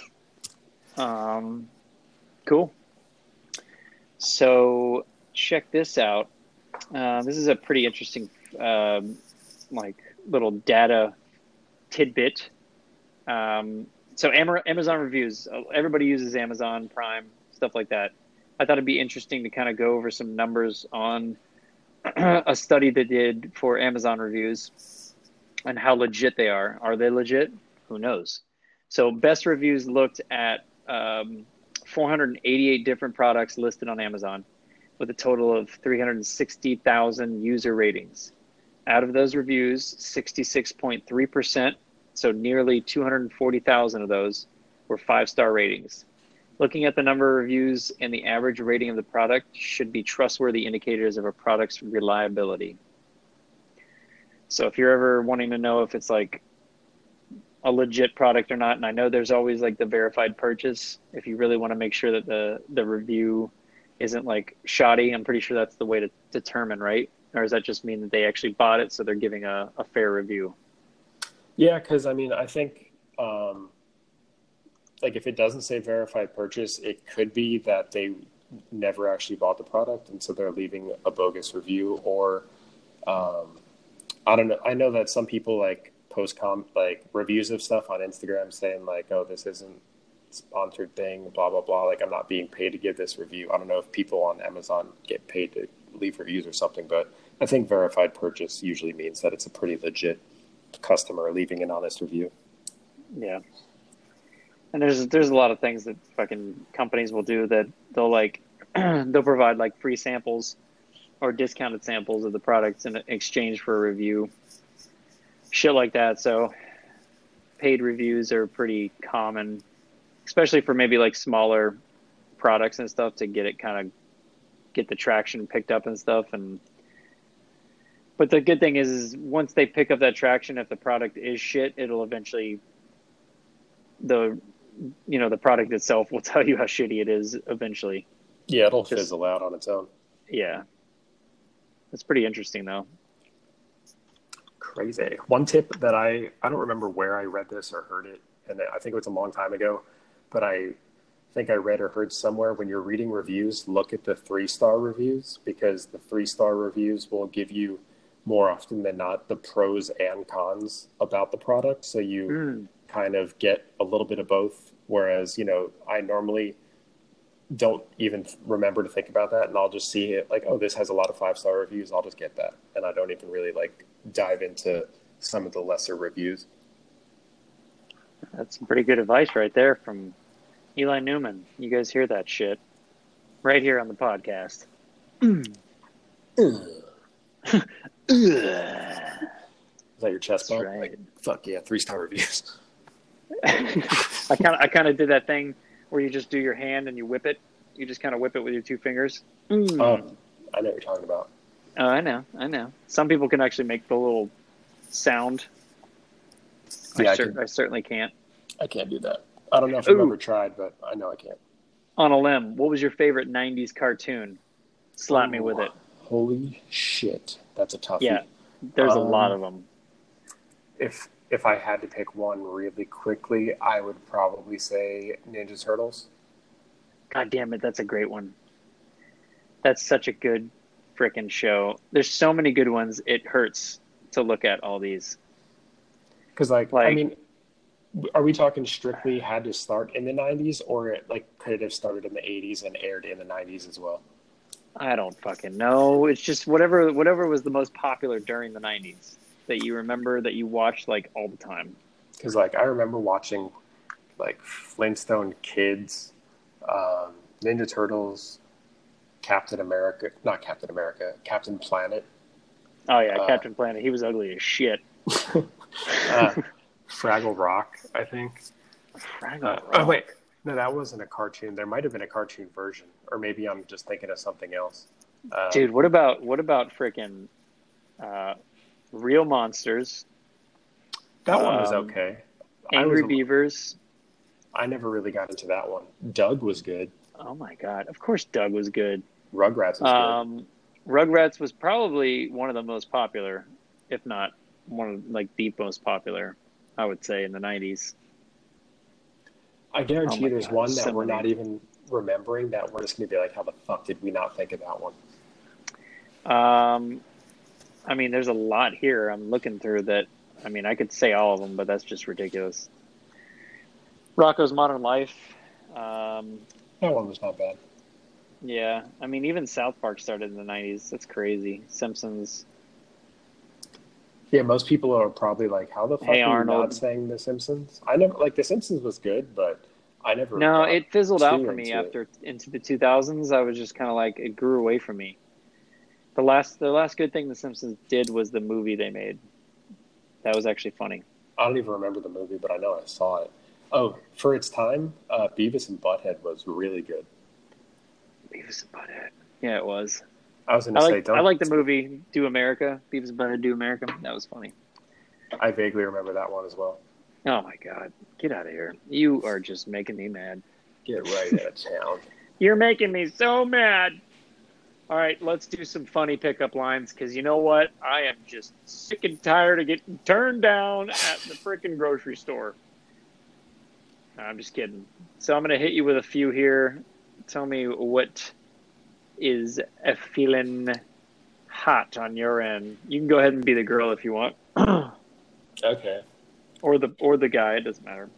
Um, cool. So check this out. Uh, this is a pretty interesting, um, like little data tidbit. Um, so Amazon reviews. Everybody uses Amazon Prime, stuff like that. I thought it'd be interesting to kind of go over some numbers on a study they did for Amazon reviews and how legit they are. Are they legit? Who knows? So Best Reviews looked at um, four hundred eighty-eight different products listed on Amazon with a total of three hundred sixty thousand user ratings. Out of those reviews, sixty-six point three percent, so nearly two hundred forty thousand of those, were five-star ratings. Looking at the number of reviews and the average rating of the product should be trustworthy indicators of a product's reliability. So if you're ever wanting to know if it's like a legit product or not, and I know there's always like the verified purchase, if you really want to make sure that the, the review isn't like shoddy, I'm pretty sure that's the way to determine, right? Or does that just mean that they actually bought it, so they're giving a, a fair review? Yeah, because I mean, I think um, like if it doesn't say verified purchase, it could be that they never actually bought the product, and so they're leaving a bogus review. Or um, I don't know. I know that some people like post com like reviews of stuff on Instagram saying like, "Oh, this isn't a sponsored thing," blah blah blah. Like I'm not being paid to give this review. I don't know if people on Amazon get paid to leave reviews or something, but I think verified purchase usually means that it's a pretty legit customer leaving an honest review. Yeah. And there's there's a lot of things that fucking companies will do that they'll like they'll provide like free samples or discounted samples of the products in exchange for a review. Shit like that. So paid reviews are pretty common, especially for maybe like smaller products and stuff to get it kind of get the traction picked up and stuff. And but the good thing is, is once they pick up that traction, if the product is shit, it'll eventually the you know the product itself will tell you how shitty it is eventually. Yeah, it'll Just, fizzle out on its own. Yeah. It's pretty interesting though. Crazy. One tip that I I don't remember where I read this or heard it, and I think it was a long time ago, but I think I read or heard somewhere, when you're reading reviews, look at the three-star reviews, because the three-star reviews will give you more often than not the pros and cons about the product, so you mm. kind of get a little bit of both. Whereas, you know, I normally don't even remember to think about that, and I'll just see it like, oh, this has a lot of five-star reviews, I'll just get that, and I don't even really like dive into some of the lesser reviews. That's some pretty good advice right there from Eli Newman. You guys hear that shit right here on the podcast. Mm. Is that your chest bump? Right. Like, fuck yeah, three-star reviews. I kind of I kind of did that thing where you just do your hand and you whip it. You just kind of whip it with your two fingers. Mm. Oh, I know what you're talking about. Oh, I know, I know. Some people can actually make the little sound Yeah, I, I, cer- can, I certainly can't. I can't do that. I don't know if I've Ooh, ever tried, but I know I can't. on a limb, what was your favorite nineties cartoon? Slap me with Oh, it. holy shit. That's a toughie. Yeah, there's a lot Um, of them. if if I had to pick one really quickly, I would probably say Ninja Turtles. God damn it, that's a great one. That's such a good freaking show. There's so many good ones. It hurts to look at all these. Because, like, I Like, mean, are we talking strictly had to start in the nineties, or it, like, could it have started in the eighties and aired in the nineties as well? I don't fucking know. It's just whatever whatever was the most popular during the nineties that you remember that you watched like all the time. Because, like, I remember watching, like, Flintstone Kids, um, Ninja Turtles, Captain America, not Captain America, Captain Planet. Oh yeah, Uh, Captain Planet. He was ugly as shit. uh, Fraggle Rock, I think. Fraggle Uh, Rock. oh, wait. No, that wasn't a cartoon. There might have been a cartoon version, or maybe I'm just thinking of something else. Um, Dude, what about what about freaking uh, Real Monsters? that one was Um, okay. I Angry was. a- Beavers. I never really got into that one. Doug was good. Oh my god! Of course, Doug was good. Rugrats was Um, Rugrats was probably one of the most popular, if not one of like the most popular. I would say in the nineties. good. I guarantee Oh my you there's god, one there's that so we're not many. even remembering that we're just going to be like, how the fuck did we not think of that one? Um, I mean, there's a lot here. I'm looking through that. I mean, I could say all of them, but that's just ridiculous. Rocco's Modern Life. Um, That one was not bad. yeah, I mean, even South Park started in the nineties. That's crazy. Simpsons. Yeah, most people are probably like, how the fuck Hey are you not Arnold. saying The Simpsons? I never, like, The Simpsons was good, but I never No, got it fizzled out too for me into it. after into the two thousands. I was just kind of like it grew away from me. The last the last good thing The Simpsons did was the movie they made. That was actually funny. I don't even remember the movie, but I know I saw it. Oh, for its time, uh, Beavis and Butthead was really good. Beavis and Butthead. Yeah, it was. I was going I to say, like I don't. like the movie Do America. Beavis and Butthead Do America. That was funny. I vaguely remember that one as well. Oh my god, get out of here! You are just making me mad. Get right out of town. You're making me so mad. All right, let's do some funny pickup lines because you know what? I am just sick and tired of getting turned down at the freaking grocery store. No, I'm just kidding. So I'm going to hit you with a few here. Tell me what is a feeling hot on your end. You can go ahead and be the girl if you want, Okay. or the or the guy. It doesn't matter.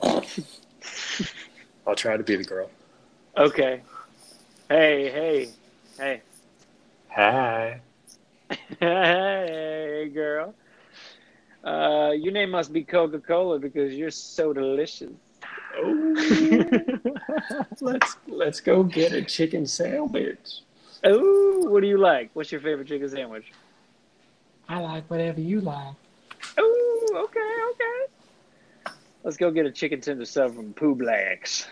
I'll try to be the girl. Okay. Hey, hey, hey, Hi. hey, girl. Uh, your name must be Coca-Cola because you're so delicious. Oh, let's let's go get a chicken sandwich. Oh, what do you like? What's your favorite chicken sandwich? I like whatever you like. Oh, okay, okay. Let's go get a chicken tender sub from Pooh Blacks.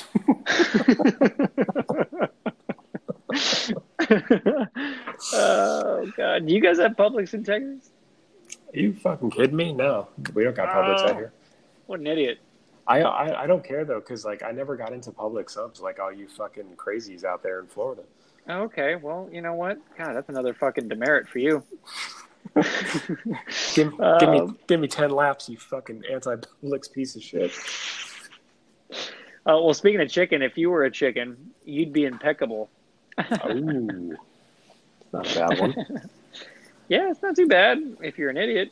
Oh God! Do you guys have Publix in Texas? Are you fucking kidding me? No, we don't got Publix out Oh, here. what an idiot! I, I I don't care though, because like I never got into Publix subs like all you fucking crazies out there in Florida. Okay, well, you know what? God, that's another fucking demerit for you. Give, give me Um, give me ten laps, you fucking anti-Publix piece of shit. Uh, well, speaking of chicken, if you were a chicken, you'd be impeccable. Ooh, not a bad one. Yeah, it's not too bad if you're an idiot.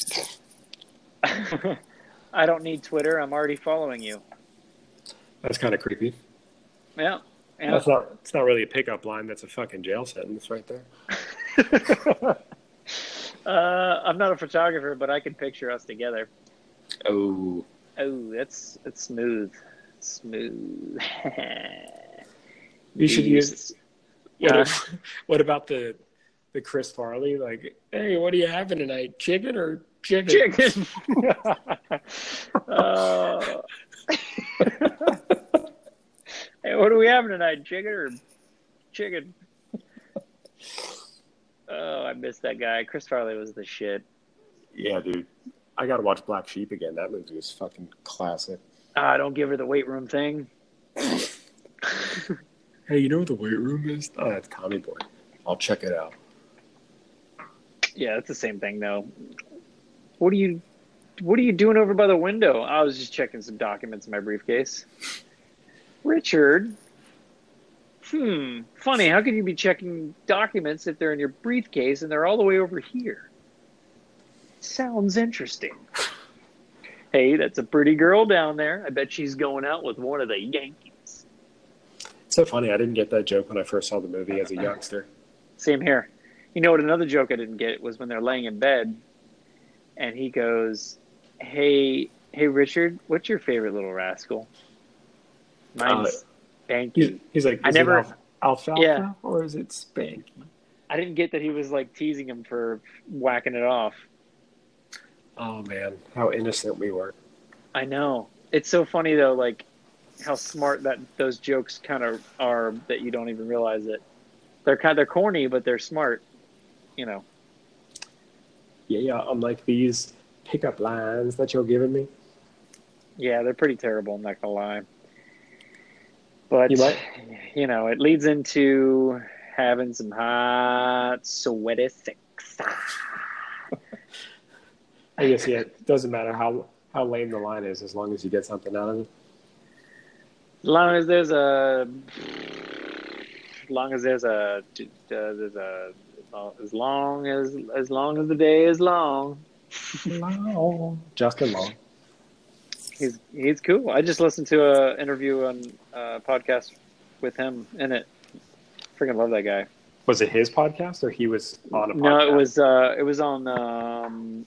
I don't need Twitter. I'm already following you. That's kind of creepy. Yeah. yeah. That's not. It's not really a pickup line. That's a fucking jail sentence right there. uh, I'm not a photographer, but I can picture us together. Oh, Oh, that's that's smooth, smooth. you should Beast. use. What, Uh, if, what about the the Chris Farley? Like, hey, what are you having tonight? Chicken or chicken? chicken. uh, hey, what are we having tonight? Chicken or chicken? Oh, I missed that guy. Chris Farley was the shit. Yeah, dude. I got to watch Black Sheep again. That movie was fucking classic. Ah, don't give her the weight room thing. Hey, you know what the weight room is? Oh, that's Tommy Boy. I'll check it out. Yeah, it's the same thing though. What are you what are you doing over by the window? I was just checking some documents in my briefcase. Richard. Hmm. Funny, how could you be checking documents if they're in your briefcase and they're all the way over here? Sounds interesting. Hey, that's a pretty girl down there. I bet she's going out with one of the Yankees. It's so funny. I didn't get that joke when I first saw the movie as a youngster. Same here. You know what? Another joke I didn't get was when they're laying in bed, and he goes, "Hey, hey, Richard, what's your favorite little rascal?" Mine's Uh, Spanky. He's, he's like, is I never- it alf- alfalfa Yeah. or is it Spanky? I didn't get that he was like teasing him for whacking it off. Oh man, how innocent we were. I know. It's so funny though, like how smart that those jokes kind of are that you don't even realize it. They're kind they're corny, but they're smart. You know. Yeah, yeah. Unlike these pickup lines that you're giving me. Yeah, they're pretty terrible. I'm not gonna lie. But You might- you know, it leads into having some hot, sweaty sex. I guess yeah. It doesn't matter how how lame the line is, as long as you get something out of it. As long as there's a, as long as there's a, uh, there's a, as long as as long as the day is long. Long. Justin Long. He's he's cool. I just listened to a interview on a podcast with him in it. Freaking love that guy. Was it his podcast or he was on a podcast? No, it was uh, it was on um,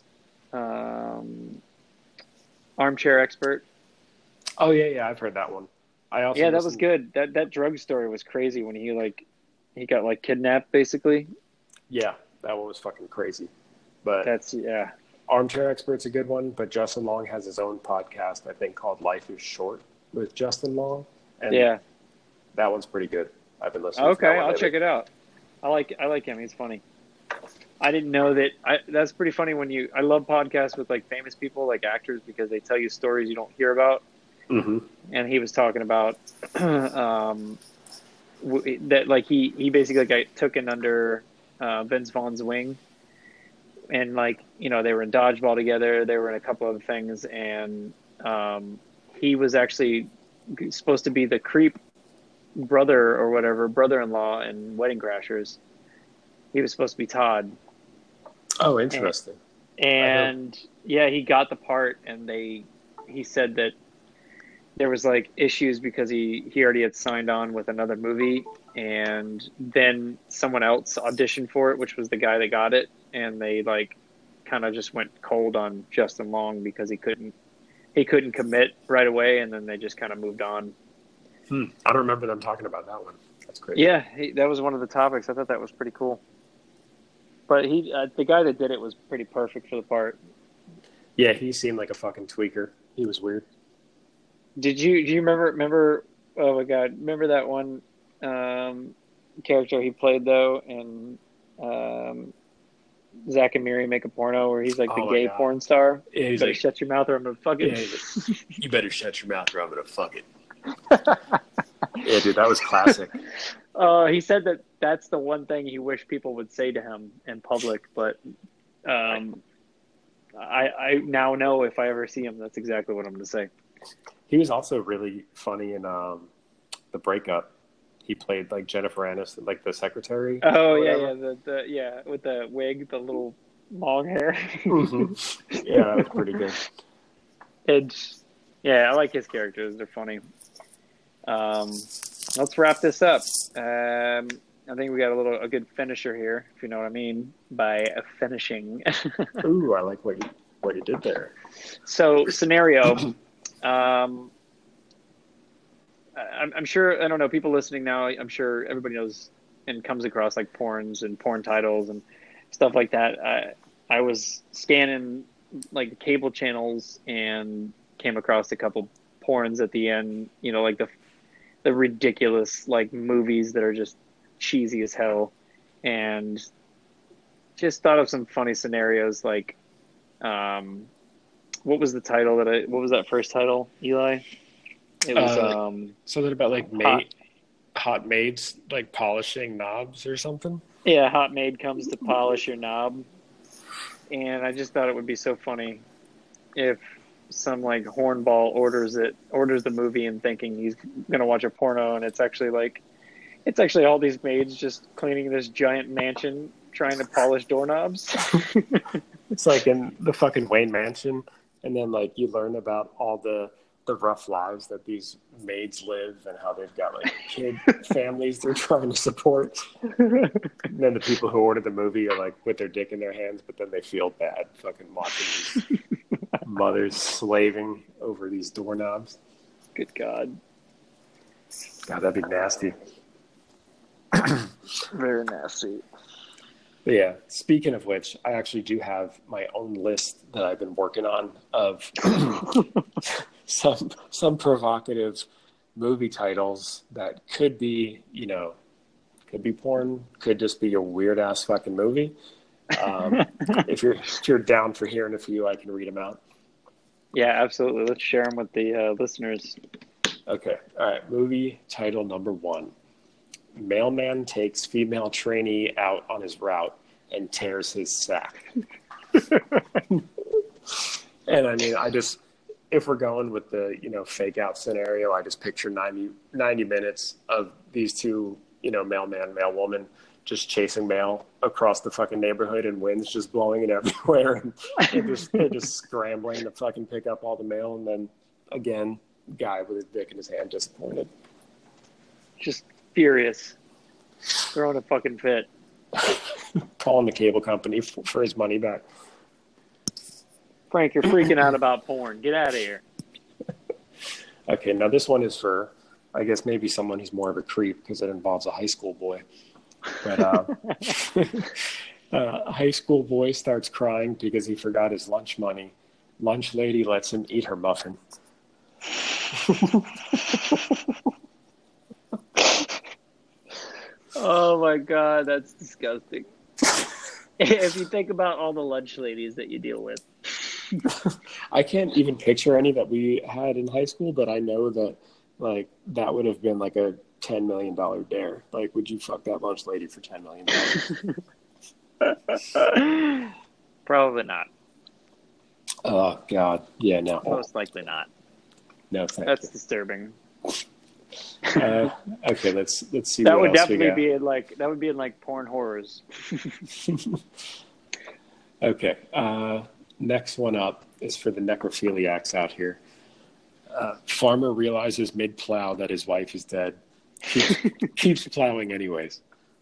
um, Armchair Expert. Oh yeah, yeah. I've heard that one. I also Yeah, that was listened- good. That that drug story was crazy when he like he got like kidnapped basically. Yeah, that one was fucking crazy. But That's yeah. Armchair Expert's a good one, but Justin Long has his own podcast, I think, called Life is Short with Justin Long. And Yeah. that one's pretty good. I've been listening to Okay, that one I'll lately. check it out. I like I like him. He's funny. I didn't know that. I, that's pretty funny when you. I love podcasts with like famous people, like actors, because they tell you stories you don't hear about. Mm-hmm. And he was talking about um, w- that, like he he basically got taken under uh, Vince Vaughn's wing, and like you know they were in dodgeball together. They were in a couple other things, and um, he was actually supposed to be the creep brother or whatever, brother-in-law in Wedding Crashers. He was supposed to be Todd. Oh, interesting. And yeah, he got the part, and they he said that there was like issues because he he already had signed on with another movie, and then someone else auditioned for it, which was the guy that got it, and they like kind of just went cold on Justin Long because he couldn't he couldn't commit right away, and then they just kind of moved on. Hmm. I don't remember them talking about that one. That's crazy. Yeah, he, that was one of the topics. I thought that was pretty cool. But he, uh, the guy that did it was pretty perfect for the part. Yeah, he seemed like a fucking tweaker. He was weird. Did you? Do you remember? Remember? Oh my God! Remember that one um, character he played though, in um, Zack and Miri Make a Porno, where he's like the Oh my gay God. porn star. Yeah, he's Better like, shut your mouth, or I'm gonna fuck it. Yeah, he's you better shut your mouth or I'm gonna fuck it. Yeah, dude, that was classic. Uh, he said that that's the one thing he wished people would say to him in public, but um, I, I now know if I ever see him, that's exactly what I'm going to say. He was also really funny in um, The Breakup. He played like Jennifer Aniston, like the secretary. Oh or yeah, whatever. yeah, the, the yeah with the wig, the little long hair. Mhm. Yeah, that was pretty good. It's yeah, I like his characters; they're funny. Um, let's wrap this up. Um, I think we got a little a good finisher here, if you know what I mean by a finishing. Ooh, I like what you what you did there. So scenario, um, I'm, I'm sure I don't know people listening now. I'm sure everybody knows and comes across like porns and porn titles and stuff like that. I I was scanning like cable channels and came across a couple porns at the end. You know, like the the ridiculous like movies that are just cheesy as hell, and just thought of some funny scenarios like. Um, what was the title that I? What was that first title, Eli? It was Uh, um, something about like hot. maid, hot maids like polishing knobs or something. Yeah, hot maid comes to polish your knob, and I just thought it would be so funny if some like hornball orders it, orders the movie, and thinking he's gonna watch a porno, and it's actually like, it's actually all these maids just cleaning this giant mansion trying to polish doorknobs. It's like in the fucking Wayne Mansion, and then like you learn about all the the rough lives that these maids live and how they've got like kid families they're trying to support. And then the people who ordered the movie are like with their dick in their hands, but then they feel bad fucking watching these mothers slaving over these doorknobs. Good God. God, that'd be nasty. Very nasty. But yeah, speaking of which, I actually do have my own list that I've been working on of some some provocative movie titles that could be, you know, could be porn, could just be a weird ass fucking movie. Um, if you're if you're down for hearing a few, I can read them out. Yeah, absolutely. Let's share them with the uh, listeners. Okay, all right. Movie title number one: Mailman takes female trainee out on his route and tears his sack. And I mean, I just, if we're going with the, you know, fake out scenario, I just picture ninety, ninety minutes of these two, you know, mailman, mailwoman just chasing mail across the fucking neighborhood, and wind's just blowing it everywhere. And they're just, they're just scrambling to fucking pick up all the mail. And then again, guy with his dick in his hand, disappointed. Just furious. Throwing a fucking fit. Calling the cable company for, for his money back. Frank, you're freaking out about porn. Get out of here. Okay, now this one is for, I guess, maybe someone who's more of a creep because it involves a high school boy. But uh, a high school boy starts crying because he forgot his lunch money. Lunch lady lets him eat her muffin. Oh my God, that's disgusting. If you think about all the lunch ladies that you deal with. I can't even picture any that we had in high school, but I know that like that would have been like a ten million dollars dare. Like, would you fuck that lunch lady for ten million dollars? Probably not. Oh God, yeah, no, Most likely not. no, thank That's you. disturbing. Uh, okay, let's let's see. That what would else we definitely got. be in like that would be in like porn horrors. Okay, uh, next one up is for the necrophiliacs out here. Uh, farmer realizes mid-plow that his wife is dead. Keeps, keeps plowing anyways.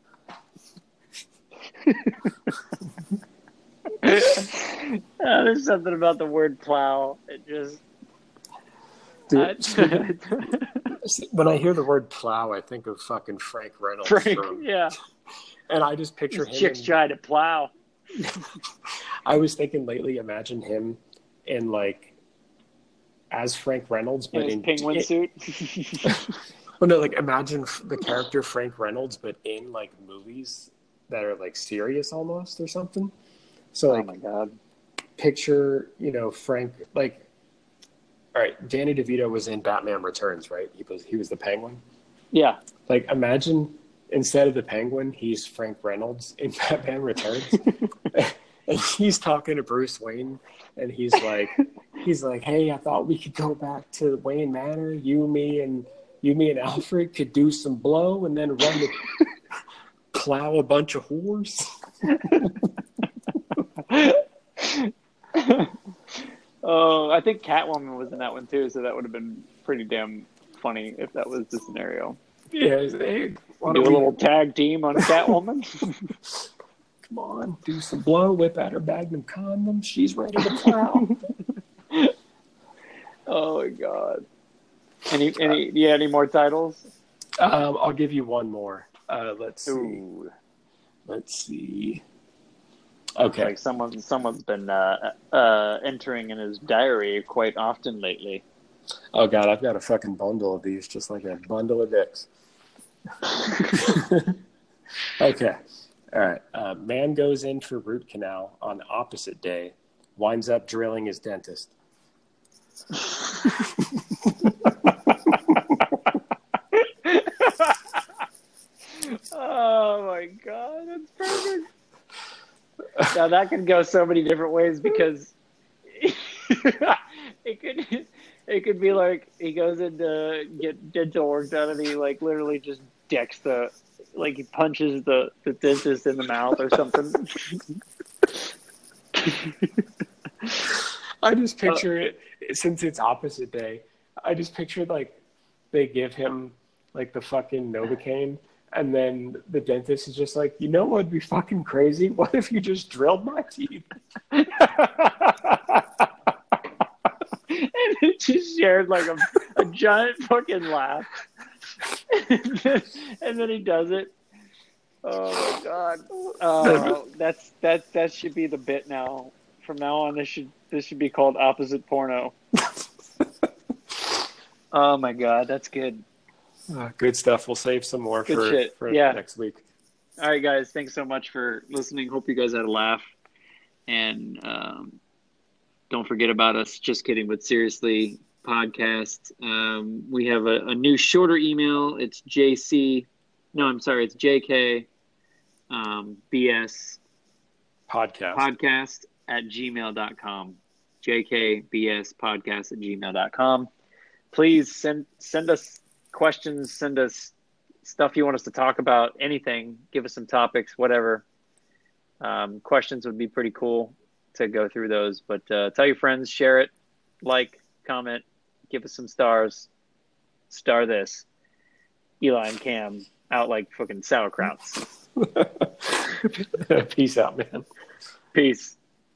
Uh, there's something about the word plow. It just. Dude, when I hear the word plow, I think of fucking Frank Reynolds. Frank, from, yeah. And I just picture These him. chicks in, try to plow. I was thinking lately, imagine him in like as Frank Reynolds, but in his in penguin it, suit. Well, no, like imagine the character Frank Reynolds, but in like movies that are like serious almost or something. So like, oh my God. picture, you know, Frank, like, all right, Danny DeVito was in Batman Returns, right? He was he was the Penguin. Yeah. Like, imagine instead of the Penguin, he's Frank Reynolds in Batman Returns, and he's talking to Bruce Wayne, and he's like, he's like, hey, I thought we could go back to Wayne Manor. You, me, and you, me, and Alfred could do some blow, and then run the plow a bunch of whores. Oh, I think Catwoman was in that one too, so that would have been pretty damn funny if that was the scenario. Yeah, hey, why Do a don't we- little tag team on Catwoman. Come on, do some blow, whip out her Magnum condom. She's ready to plow. Oh my God. Any any yeah, any more titles? um, I'll give you one more. Uh, let's see. Ooh. Let's see. Okay. Like someone someone's been uh, uh, entering in his diary quite often lately. Oh God, I've got a fucking bundle of these, just like a bundle of dicks. Okay. All right. Uh, man goes in for root canal on opposite day winds up drilling his dentist. Oh my god, that's perfect. Now that could go so many different ways because it could it could be like he goes in to get dental work done and he like literally just decks the like he punches the, the dentist in the mouth or something. I just picture uh, it since it's opposite day. I just picture like they give him like the fucking Novocaine. And then the dentist is just like, you know what would be fucking crazy? What if you just drilled my teeth? And it just shared like a, a giant fucking laugh. and, then, and then he does it. Oh my god. Oh, that's that that should be the bit now. From now on, this should this should be called opposite porno. Oh my god, that's good. Uh, good stuff. We'll save some more good for, shit. for yeah. next week. All right, guys. Thanks so much for listening. Hope you guys had a laugh. And um, don't forget about us. Just kidding, but seriously, podcast. Um, we have a, a new shorter email. It's J C. No, I'm sorry. It's J K um, B S podcast. Podcast at gmail dot com. J K B S podcast at gmail dot com. Please send send us questions, send us stuff you want us to talk about, anything, give us some topics, whatever. Um, questions would be pretty cool to go through those, but uh, tell your friends, share it, like, comment, give us some stars, star this. Eli and Cam out like fucking sauerkrauts. Peace out, man. Peace.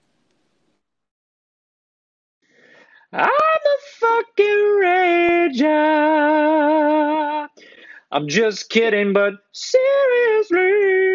I'm a fucking rager. I'm just kidding, but seriously.